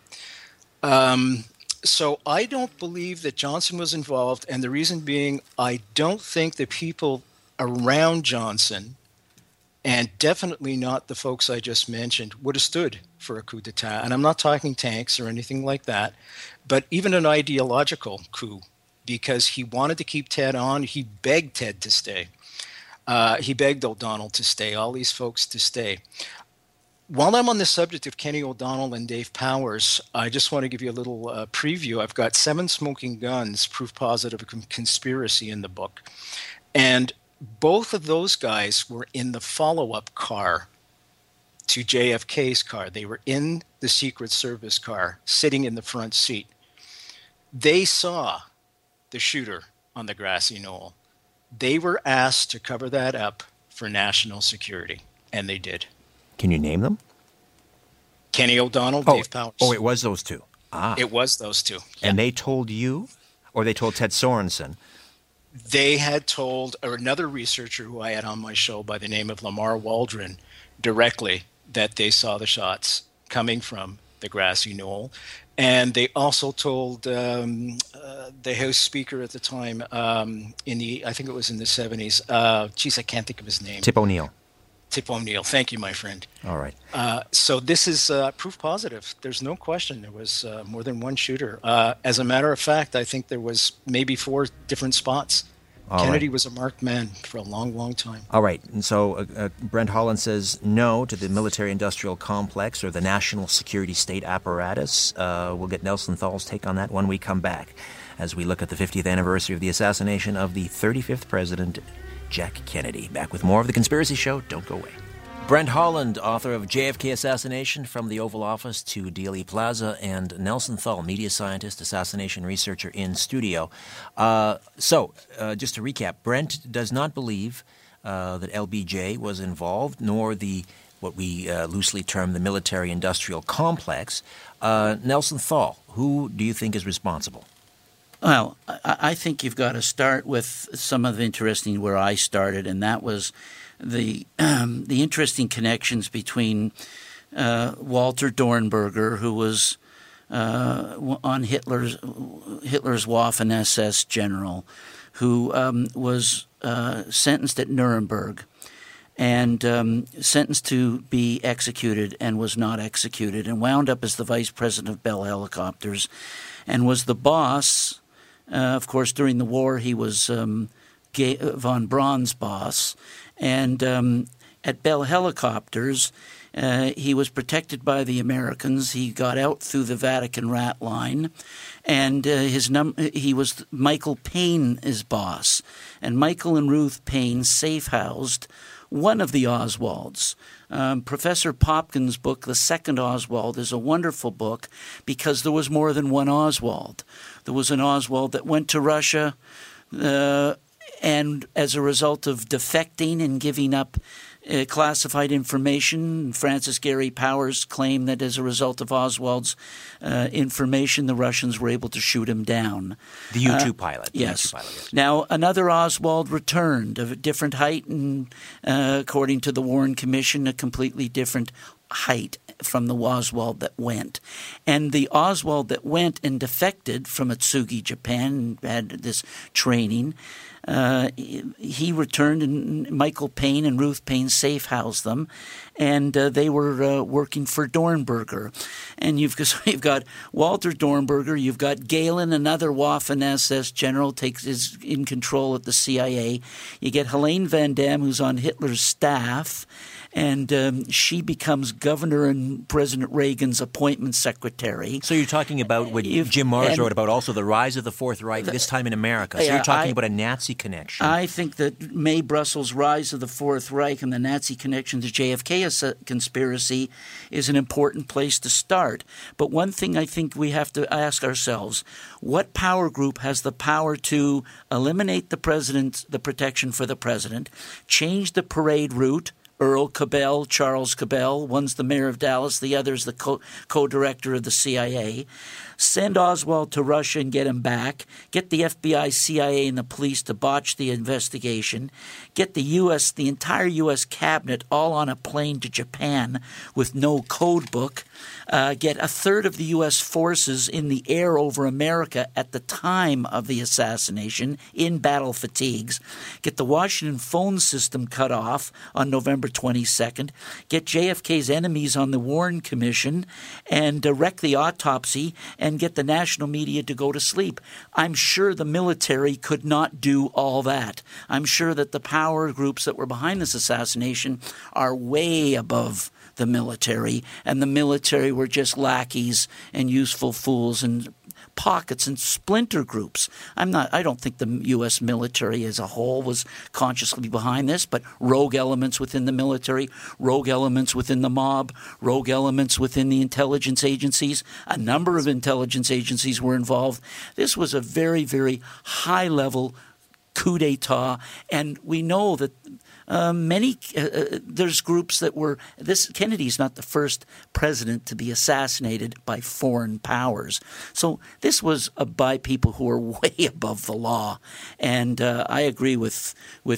So I don't believe that Johnson was involved. And the reason being, I don't think the people around Johnson, and definitely not the folks I just mentioned, would have stood for a coup d'etat. And I'm not talking tanks or anything like that, but even an ideological coup, because he wanted to keep Ted on. He begged Ted to stay. He begged O'Donnell to stay, all these folks to stay. While I'm on the subject of Kenny O'Donnell and Dave Powers, I just want to give you a little preview. I've got 7 Smoking Guns, Proof Positive of Conspiracy in the book. And both of those guys were in the follow-up car to JFK's car. They were in the Secret Service car, sitting in the front seat. They saw the shooter on the grassy knoll. They were asked to cover that up for national security, and they did. Can you name them? Kenny O'Donnell, Dave Powers. Oh, it was those two. It was those two. Yeah. And they told you, or they told Ted Sorensen? They had told another researcher who I had on my show by the name of Lamar Waldron directly that they saw the shots coming from the grassy knoll. And they also told the House Speaker at the time I think it was in the 70s. I can't think of his name. Tip O'Neill. Tip O'Neill. Thank you, my friend. All right. So this is proof positive. There's no question there was more than one shooter. As a matter of fact, I think there was maybe 4 different spots Kennedy was a marked man for a long, long time. All right. And so Brent Holland says no to the military-industrial complex or the national security state apparatus. We'll get Nelson Thal's take on that when we come back as we look at the 50th anniversary of the assassination of the 35th President, Jack Kennedy. Back with more of The Conspiracy Show. Don't go away. Brent Holland, author of JFK Assassination, From the Oval Office to Dealey Plaza, and Nelson Thal, media scientist, assassination researcher in studio. So, just to recap, Brent does not believe that LBJ was involved, nor what we loosely term the military-industrial complex. Nelson Thal, who do you think is responsible? Well, I think you've got to start with some of the interesting where I started, and that was the interesting connections between Walter Dornberger, who was on Hitler's Waffen-SS general, who was sentenced at Nuremberg and sentenced to be executed and was not executed, and wound up as the vice president of Bell Helicopters, and was the boss. Of course, during the war, he was von Braun's boss. And at Bell Helicopters, he was protected by the Americans. He got out through the Vatican rat line, and he was Michael Payne, his boss. And Michael and Ruth Payne safe-housed one of the Oswalds. Professor Popkin's book, The Second Oswald, is a wonderful book because there was more than one Oswald. There was an Oswald that went to Russia, and as a result of defecting and giving up classified information, Francis Gary Powers claimed that as a result of Oswald's information, the Russians were able to shoot him down. The U-2 pilot. Yes. U-2 pilot, yes. Now, another Oswald returned of a different height and, according to the Warren Commission, a completely different height from the Oswald that went. And the Oswald that went and defected from Atsugi, Japan, had this training. He returned, and Michael Payne and Ruth Payne safe-housed them, and they were working for Dornberger. And you've got Walter Dornberger, you've got Galen, another Waffen-SS general, is in control at the CIA. You get Helene Van Damme, who's on Hitler's staff, and she becomes governor and President Reagan's appointment secretary. So you're talking about what Jim Marrs wrote about also the rise of the Fourth Reich, this time in America. So you're talking about a Nazi connection. I think that May Brussels' rise of the Fourth Reich and the Nazi connection to JFK conspiracy is an important place to start. But one thing I think we have to ask ourselves, what power group has the power to eliminate the protection for the president, change the parade route? Earl Cabell, Charles Cabell, one's the mayor of Dallas, the other's the co-director of the CIA. Send Oswald to Russia and get him back. Get the FBI, CIA, and the police to botch the investigation. Get the entire U.S. cabinet all on a plane to Japan with no code book. Get a third of the U.S. forces in the air over America at the time of the assassination in battle fatigues. Get the Washington phone system cut off on November 22nd. Get JFK's enemies on the Warren Commission and direct the autopsy and get the national media to go to sleep. I'm sure the military could not do all that. I'm sure that the power groups that were behind this assassination are way above the military, and the military were just lackeys and useful fools and pockets and splinter groups. I don't think the U.S. military as a whole was consciously behind this, but rogue elements within the military, rogue elements within the mob, rogue elements within the intelligence agencies. A number of intelligence agencies were involved. This was a very, very high-level coup d'etat, and we know that there's groups that were – Kennedy's not the first president to be assassinated by foreign powers. So this was by people who were way above the law. And I agree with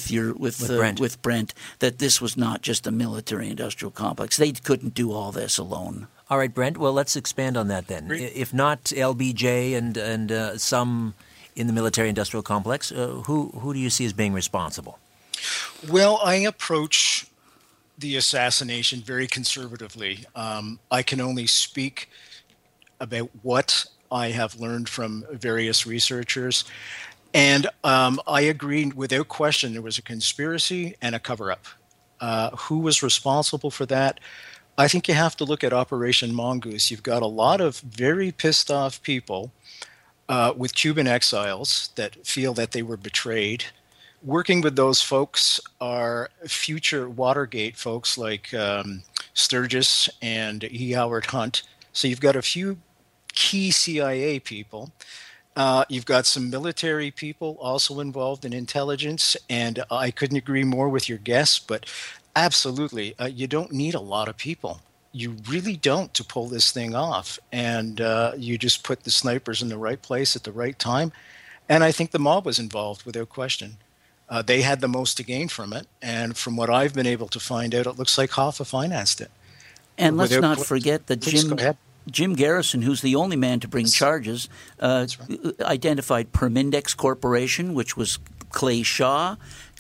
Brent that this was not just a military-industrial complex. They couldn't do all this alone. All right, Brent. Well, let's expand on that then. If not LBJ and some in the military-industrial complex, who do you see as being responsible? Well, I approach the assassination very conservatively. I can only speak about what I have learned from various researchers. And I agree without question there was a conspiracy and a cover-up. Who was responsible for that? I think you have to look at Operation Mongoose. You've got a lot of very pissed off people with Cuban exiles that feel that they were betrayed. Working with those folks are future Watergate folks like Sturgis and E. Howard Hunt. So you've got a few key CIA people. You've got some military people also involved in intelligence, and I couldn't agree more with your guess, but absolutely, you don't need a lot of people. You really don't to pull this thing off, and you just put the snipers in the right place at the right time, and I think the mob was involved without question. They had the most to gain from it, and from what I've been able to find out, it looks like Hoffa financed it. And let's not forget that Jim Garrison, who's the only man to bring charges, identified Permindex Corporation, which was Clay Shaw,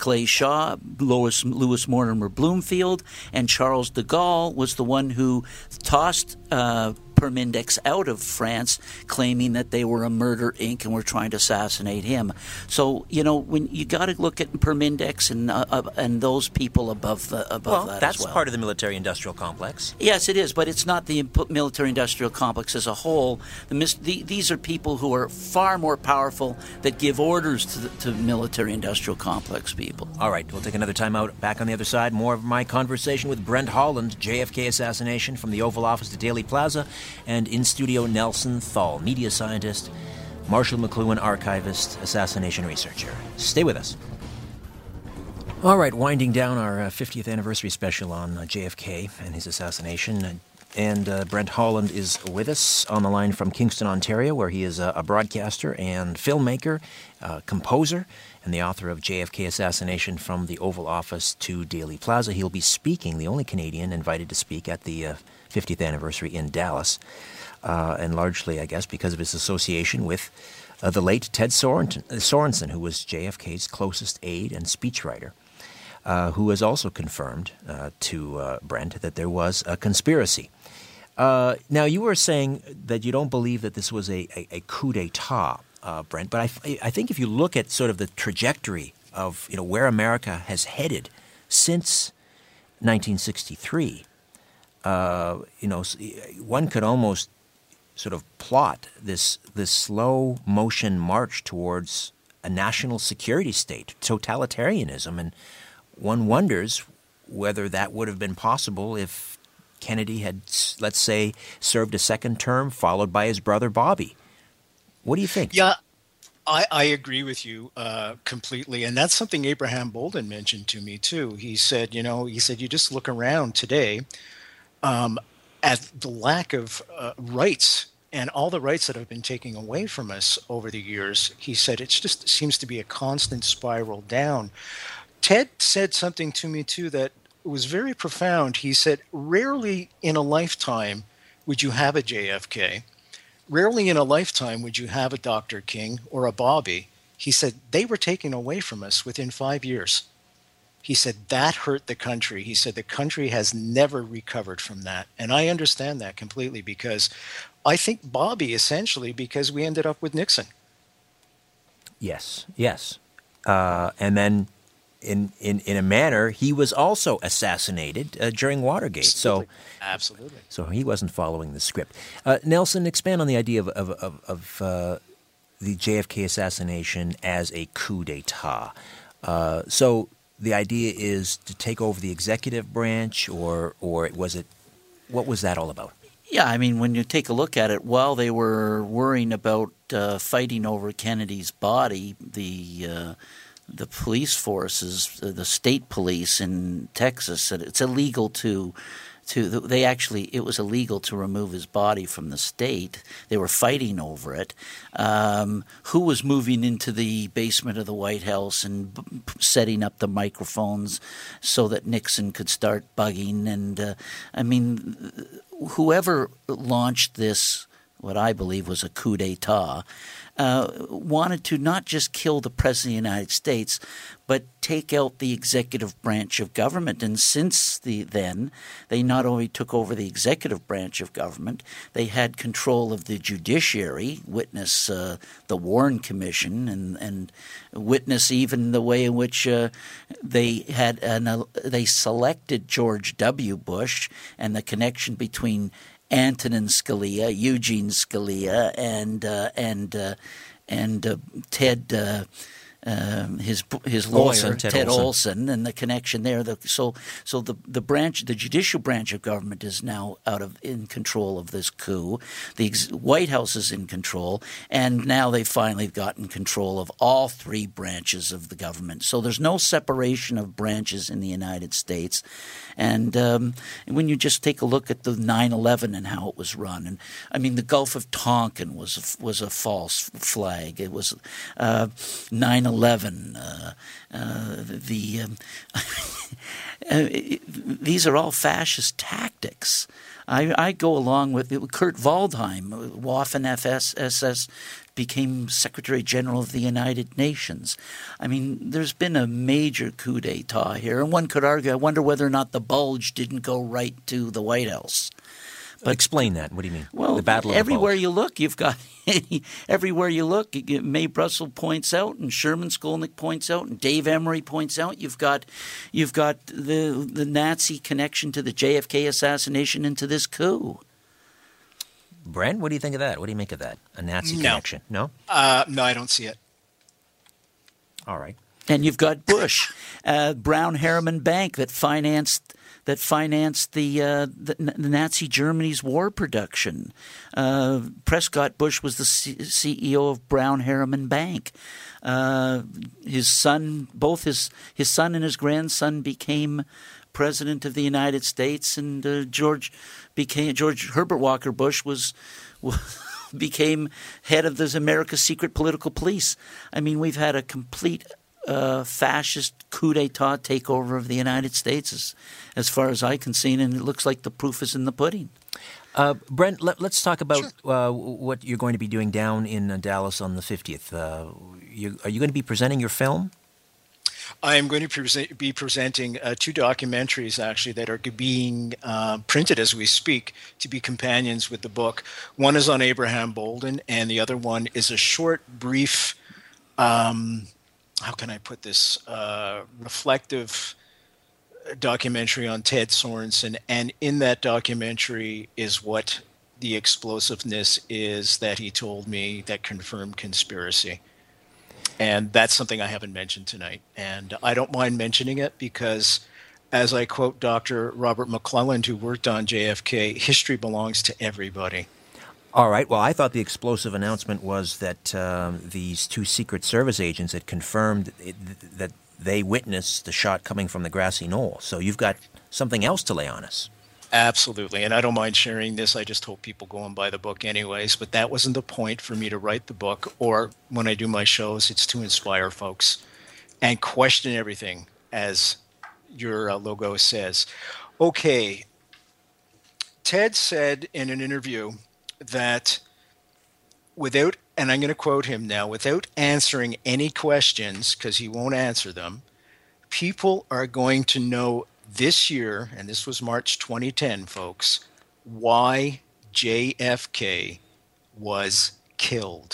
Lewis Mortimer Bloomfield, and Charles de Gaulle was the one who tossed Permindex out of France, claiming that they were a murder inc. and were trying to assassinate him. So when you got to look at Permindex and those people above that as well. That's part of the military-industrial complex. Yes, it is, but it's not the military-industrial complex as a whole. These are people who are far more powerful that give orders to military-industrial complex people. All right, we'll take another time out. Back on the other side, more of my conversation with Brent Holland, JFK assassination from the Oval Office to Dealey Plaza, and in studio Nelson Thal, media scientist, Marshall McLuhan, archivist, assassination researcher. Stay with us. All right, winding down our 50th anniversary special on JFK and his assassination. And Brent Holland is with us on the line from Kingston, Ontario, where he is a broadcaster and filmmaker, composer, and the author of JFK Assassination from the Oval Office to Dealey Plaza. He'll be speaking, the only Canadian invited to speak at the 50th anniversary in Dallas, and largely, I guess, because of his association with the late Ted Sorensen, who was JFK's closest aide and speechwriter, who has also confirmed to Brent that there was a conspiracy. Now, you were saying that you don't believe that this was a coup d'etat, Brent, but I think if you look at sort of the trajectory of where America has headed since 1963, one could almost sort of plot this slow motion march towards a national security state, totalitarianism, and one wonders whether that would have been possible if Kennedy had, let's say, served a second term followed by his brother Bobby. What do you think? Yeah, I agree with you completely, and that's something Abraham Bolden mentioned to me too. He said, you just look around today at the lack of rights and all the rights that have been taken away from us over the years. He said it just seems to be a constant spiral down. Ted said something to me too that was very profound. He said, rarely in a lifetime would you have a JFK. Rarely in a lifetime would you have a Dr. King or a Bobby. He said, they were taken away from us within 5 years. He said, that hurt the country. He said, the country has never recovered from that. And I understand that completely because I think Bobby essentially because we ended up with Nixon. Yes. And then in a manner, he was also assassinated during Watergate. Absolutely. So he wasn't following the script. Nelson, expand on the idea of the JFK assassination as a coup d'etat. So the idea is to take over the executive branch, or was it? What was that all about? Yeah, I mean, when you take a look at it, while they were worrying about fighting over Kennedy's body, the police forces, the state police in Texas said it's illegal it was illegal to remove his body from the state. They were fighting over it. Who was moving into the basement of the White House and setting up the microphones so that Nixon could start bugging? And whoever launched this what I believe was a coup d'etat, wanted to not just kill the President of the United States, but take out the executive branch of government. And since then, they not only took over the executive branch of government, they had control of the judiciary, witness the Warren Commission, and witness even the way in which they selected George W. Bush and the connection between Antonin Scalia, Eugene Scalia, and Ted. His lawyer, Ted Olson, and the connection there. So the judicial branch of government is now in control of this coup. The White House is in control, and now they've finally gotten control of all three branches of the government. So there's no separation of branches in the United States. And when you just take a look at the 9/11 and how it was run, and I mean the Gulf of Tonkin was a false flag. It was 9/11. These are all fascist tactics. I go along with it. Kurt Waldheim, Waffen-SS, became Secretary General of the United Nations. I mean, there's been a major coup d'etat here, and one could argue, I wonder whether or not the bulge didn't go right to the White House. But explain that. What do you mean? Well, the battle of everywhere the bulge. you look, you've got everywhere you look. Mae Brussel points out, and Sherman Skolnick points out, and Dave Emery points out. You've got the Nazi connection to the JFK assassination and to this coup. Brent, what do you think of that? What do you make of that? A Nazi connection? No? No, I don't see it. All right. And you've got Bush, Brown Harriman Bank that financed the Nazi Germany's war production. Prescott Bush was the CEO of Brown Harriman Bank. His son and his grandson became President of the United States, and George Herbert Walker Bush became head of the America's secret political police. I mean, we've had a complete fascist coup d'etat takeover of the United States, as far as I can see, and it looks like the proof is in the pudding. Brent, let's talk about what you're going to be doing down in Dallas on the 50th. Are you going to be presenting your film? I am going to be presenting two documentaries, actually, that are being printed as we speak to be companions with the book. One is on Abraham Bolden, and the other one is a short, brief, how can I put this, reflective documentary on Ted Sorensen. And in that documentary is what the explosiveness is that he told me that confirmed conspiracy. And that's something I haven't mentioned tonight. And I don't mind mentioning it because, as I quote Dr. Robert McClelland, who worked on JFK, history belongs to everybody. All right. Well, I thought the explosive announcement was that these two Secret Service agents had confirmed that they witnessed the shot coming from the grassy knoll. So you've got something else to lay on us. Absolutely. And I don't mind sharing this. I just hope people go and buy the book anyways. But that wasn't the point for me to write the book, or when I do my shows, it's to inspire folks and question everything, as your logo says. Okay. Ted said in an interview that without, and I'm going to quote him now, without answering any questions, because he won't answer them, people are going to know this year, and this was March 2010, folks, why JFK was killed.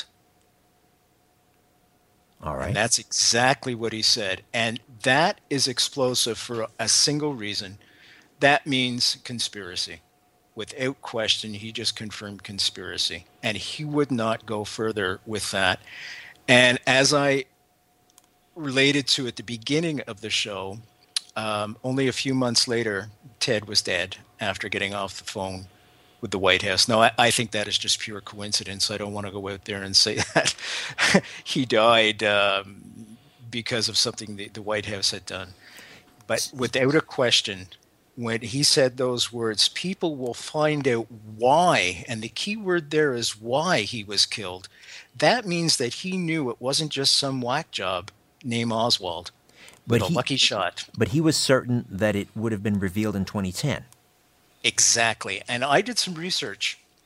All right. And that's exactly what he said. And that is explosive for a single reason. That means conspiracy. Without question, he just confirmed conspiracy. And he would not go further with that. And as I related to at the beginning of the show, only a few months later, Ted was dead after getting off the phone with the White House. Now, I think that is just pure coincidence. I don't want to go out there and say that he died because of something the White House had done. But without a question, when he said those words, people will find out why, and the key word there is why he was killed. That means that he knew it wasn't just some whack job named Oswald. But a lucky shot. But he was certain that it would have been revealed in 2010. Exactly. And I did some research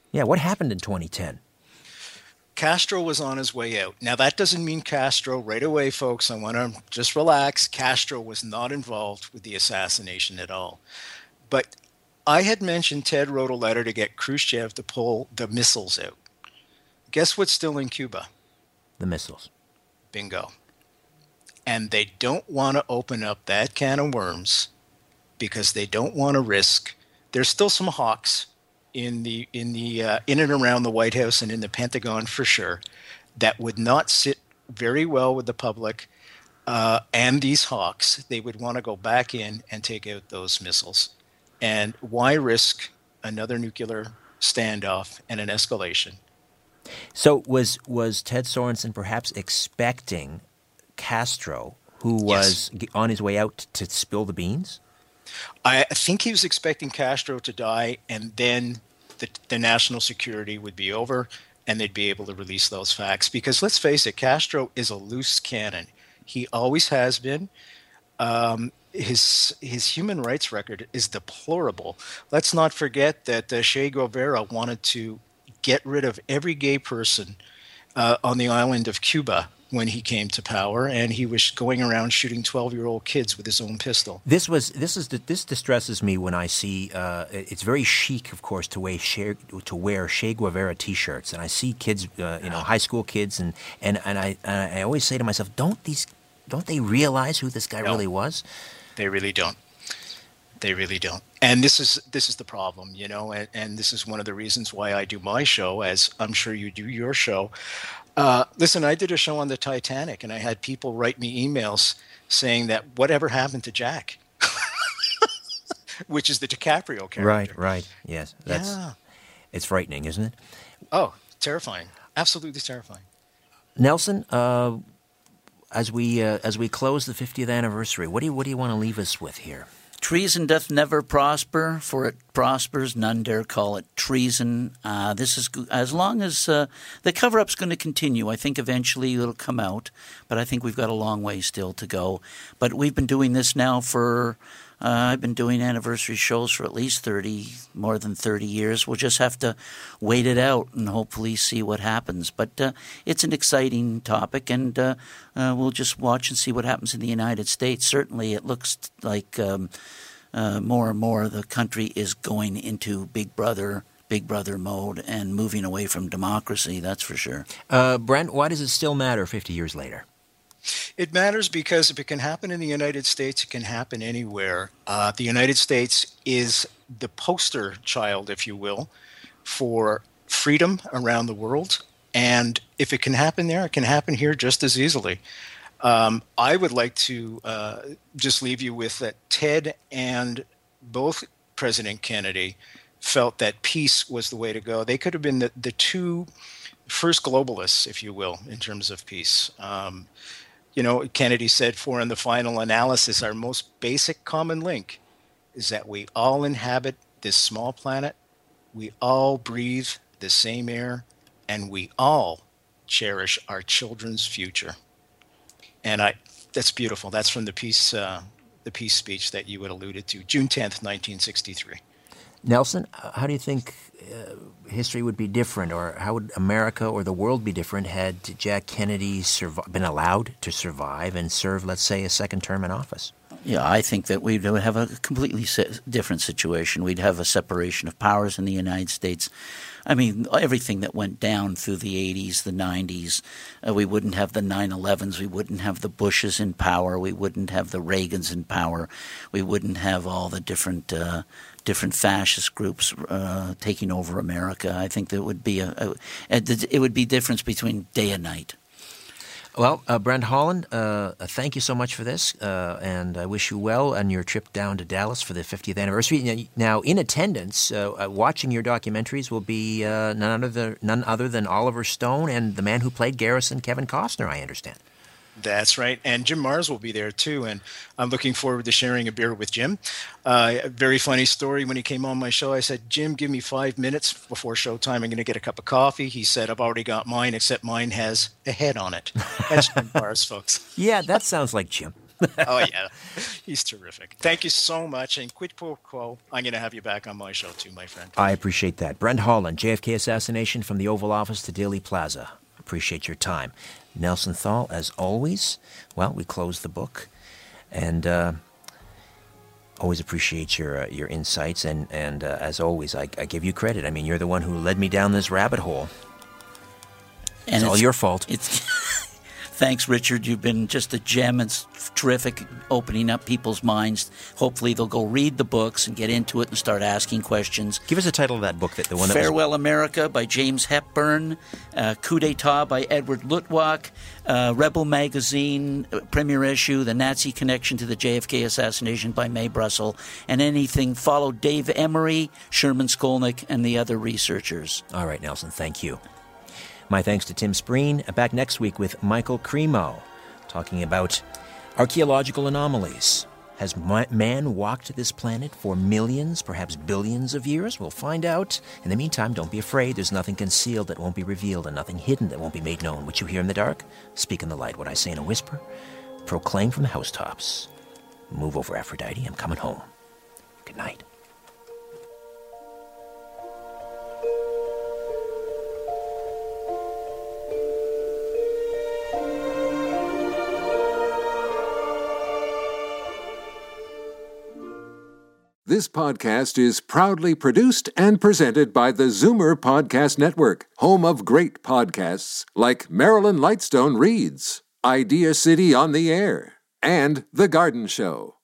Yeah, what happened in 2010? Castro was on his way out. Now, that doesn't mean Castro right away, folks. I want to just relax. Castro was not involved with the assassination at all. But I had mentioned Ted wrote a letter to get Khrushchev to pull the missiles out. Guess what's still in Cuba? The missiles. Bingo. And they don't want to open up that can of worms because they don't want to risk. There's still some hawks in and around the White House and in the Pentagon for sure that would not sit very well with the public and these hawks. They would want to go back in and take out those missiles. And why risk another nuclear standoff and an escalation? So was Ted Sorensen perhaps expecting Castro, who was on his way out, to spill the beans? I think he was expecting Castro to die, and then the national security would be over, and they'd be able to release those facts. Because let's face it, Castro is a loose cannon. He always has been. His human rights record is deplorable. Let's not forget that Che Guevara wanted to get rid of every gay person on the island of Cuba when he came to power, and he was going around shooting 12-year-old kids with his own pistol. This distresses me when I see it's very chic, of course, to wear Che Guevara T-shirts, and I see kids, high school kids, and I always say to myself, don't they realize who this guy really was? They really don't. They really don't. And this is the problem, and this is one of the reasons why I do my show, as I'm sure you do your show. Listen, I did a show on the Titanic, and I had people write me emails saying that whatever happened to Jack, which is the DiCaprio character. Right. Yes. It's frightening, isn't it? Oh, terrifying. Absolutely terrifying. Nelson, as we close the 50th anniversary, what do you want to leave us with here? Treason doth never prosper, for it prospers, none dare call it treason. This is as long as the cover-up's going to continue. I think eventually it'll come out, but I think we've got a long way still to go. But we've been doing this now for I've been doing anniversary shows for at least more than 30 years. We'll just have to wait it out and hopefully see what happens. But it's an exciting topic, and we'll just watch and see what happens in the United States. Certainly it looks like more and more the country is going into Big Brother mode and moving away from democracy, that's for sure. Brent, why does it still matter 50 years later? It matters because if it can happen in the United States, it can happen anywhere. The United States is the poster child, if you will, for freedom around the world. And if it can happen there, it can happen here just as easily. I would like to just leave you with that Ted and both President Kennedy felt that peace was the way to go. They could have been the two first globalists, if you will, in terms of peace. Kennedy said, for in the final analysis, our most basic common link is that we all inhabit this small planet, we all breathe the same air, and we all cherish our children's future. And that's beautiful. That's from the peace speech that you had alluded to, June 10th, 1963. Nelson, how do you think history would be different, or how would America or the world be different had Jack Kennedy been allowed to survive and serve, let's say, a second term in office? Yeah, I think that we would have a completely different situation. We'd have a separation of powers in the United States. I mean, everything that went down through the 80s, the 90s, we wouldn't have the 9/11s, we wouldn't have the Bushes in power, we wouldn't have the Reagans in power, we wouldn't have all the different fascist groups taking over America. I think there would be it would be difference between day and night. Well, Brent Holland, thank you so much for this, and I wish you well on your trip down to Dallas for the 50th anniversary. Now, in attendance, watching your documentaries will be none other than Oliver Stone and the man who played Garrison, Kevin Costner, I understand. That's right. And Jim Mars will be there, too. And I'm looking forward to sharing a beer with Jim. A very funny story. When he came on my show, I said, Jim, give me 5 minutes before showtime. I'm going to get a cup of coffee. He said, I've already got mine, except mine has a head on it. That's Jim Mars, folks. Yeah, that sounds like Jim. Oh, yeah. He's terrific. Thank you so much. And quid pro quo, I'm going to have you back on my show too, my friend. I appreciate that. Brent Holland, JFK assassination from the Oval Office to Dealey Plaza. Appreciate your time. Nelson Thal, as always, well, we close the book. And always appreciate your insights. And as always, I give you credit. I mean, you're the one who led me down this rabbit hole. And it's all your fault. Thanks, Richard. You've been just a gem. It's terrific opening up people's minds. Hopefully they'll go read the books and get into it and start asking questions. Give us the title of that book. The one Farewell America by James Hepburn, Coup d'etat by Edward Luttwak, Rebel Magazine, premier issue, The Nazi Connection to the JFK Assassination by Mae Brussel, and anything followed Dave Emery, Sherman Skolnick, and the other researchers. All right, Nelson, thank you. My thanks to Tim Spreen. Back next week with Michael Cremo, talking about archaeological anomalies. Has man walked this planet for millions, perhaps billions of years? We'll find out. In the meantime, don't be afraid. There's nothing concealed that won't be revealed and nothing hidden that won't be made known. What you hear in the dark, speak in the light. What I say in a whisper, proclaim from the housetops. Move over, Aphrodite. I'm coming home. Good night. This podcast is proudly produced and presented by the Zoomer Podcast Network, home of great podcasts like Marilyn Lightstone Reads, Idea City on the Air, and The Garden Show.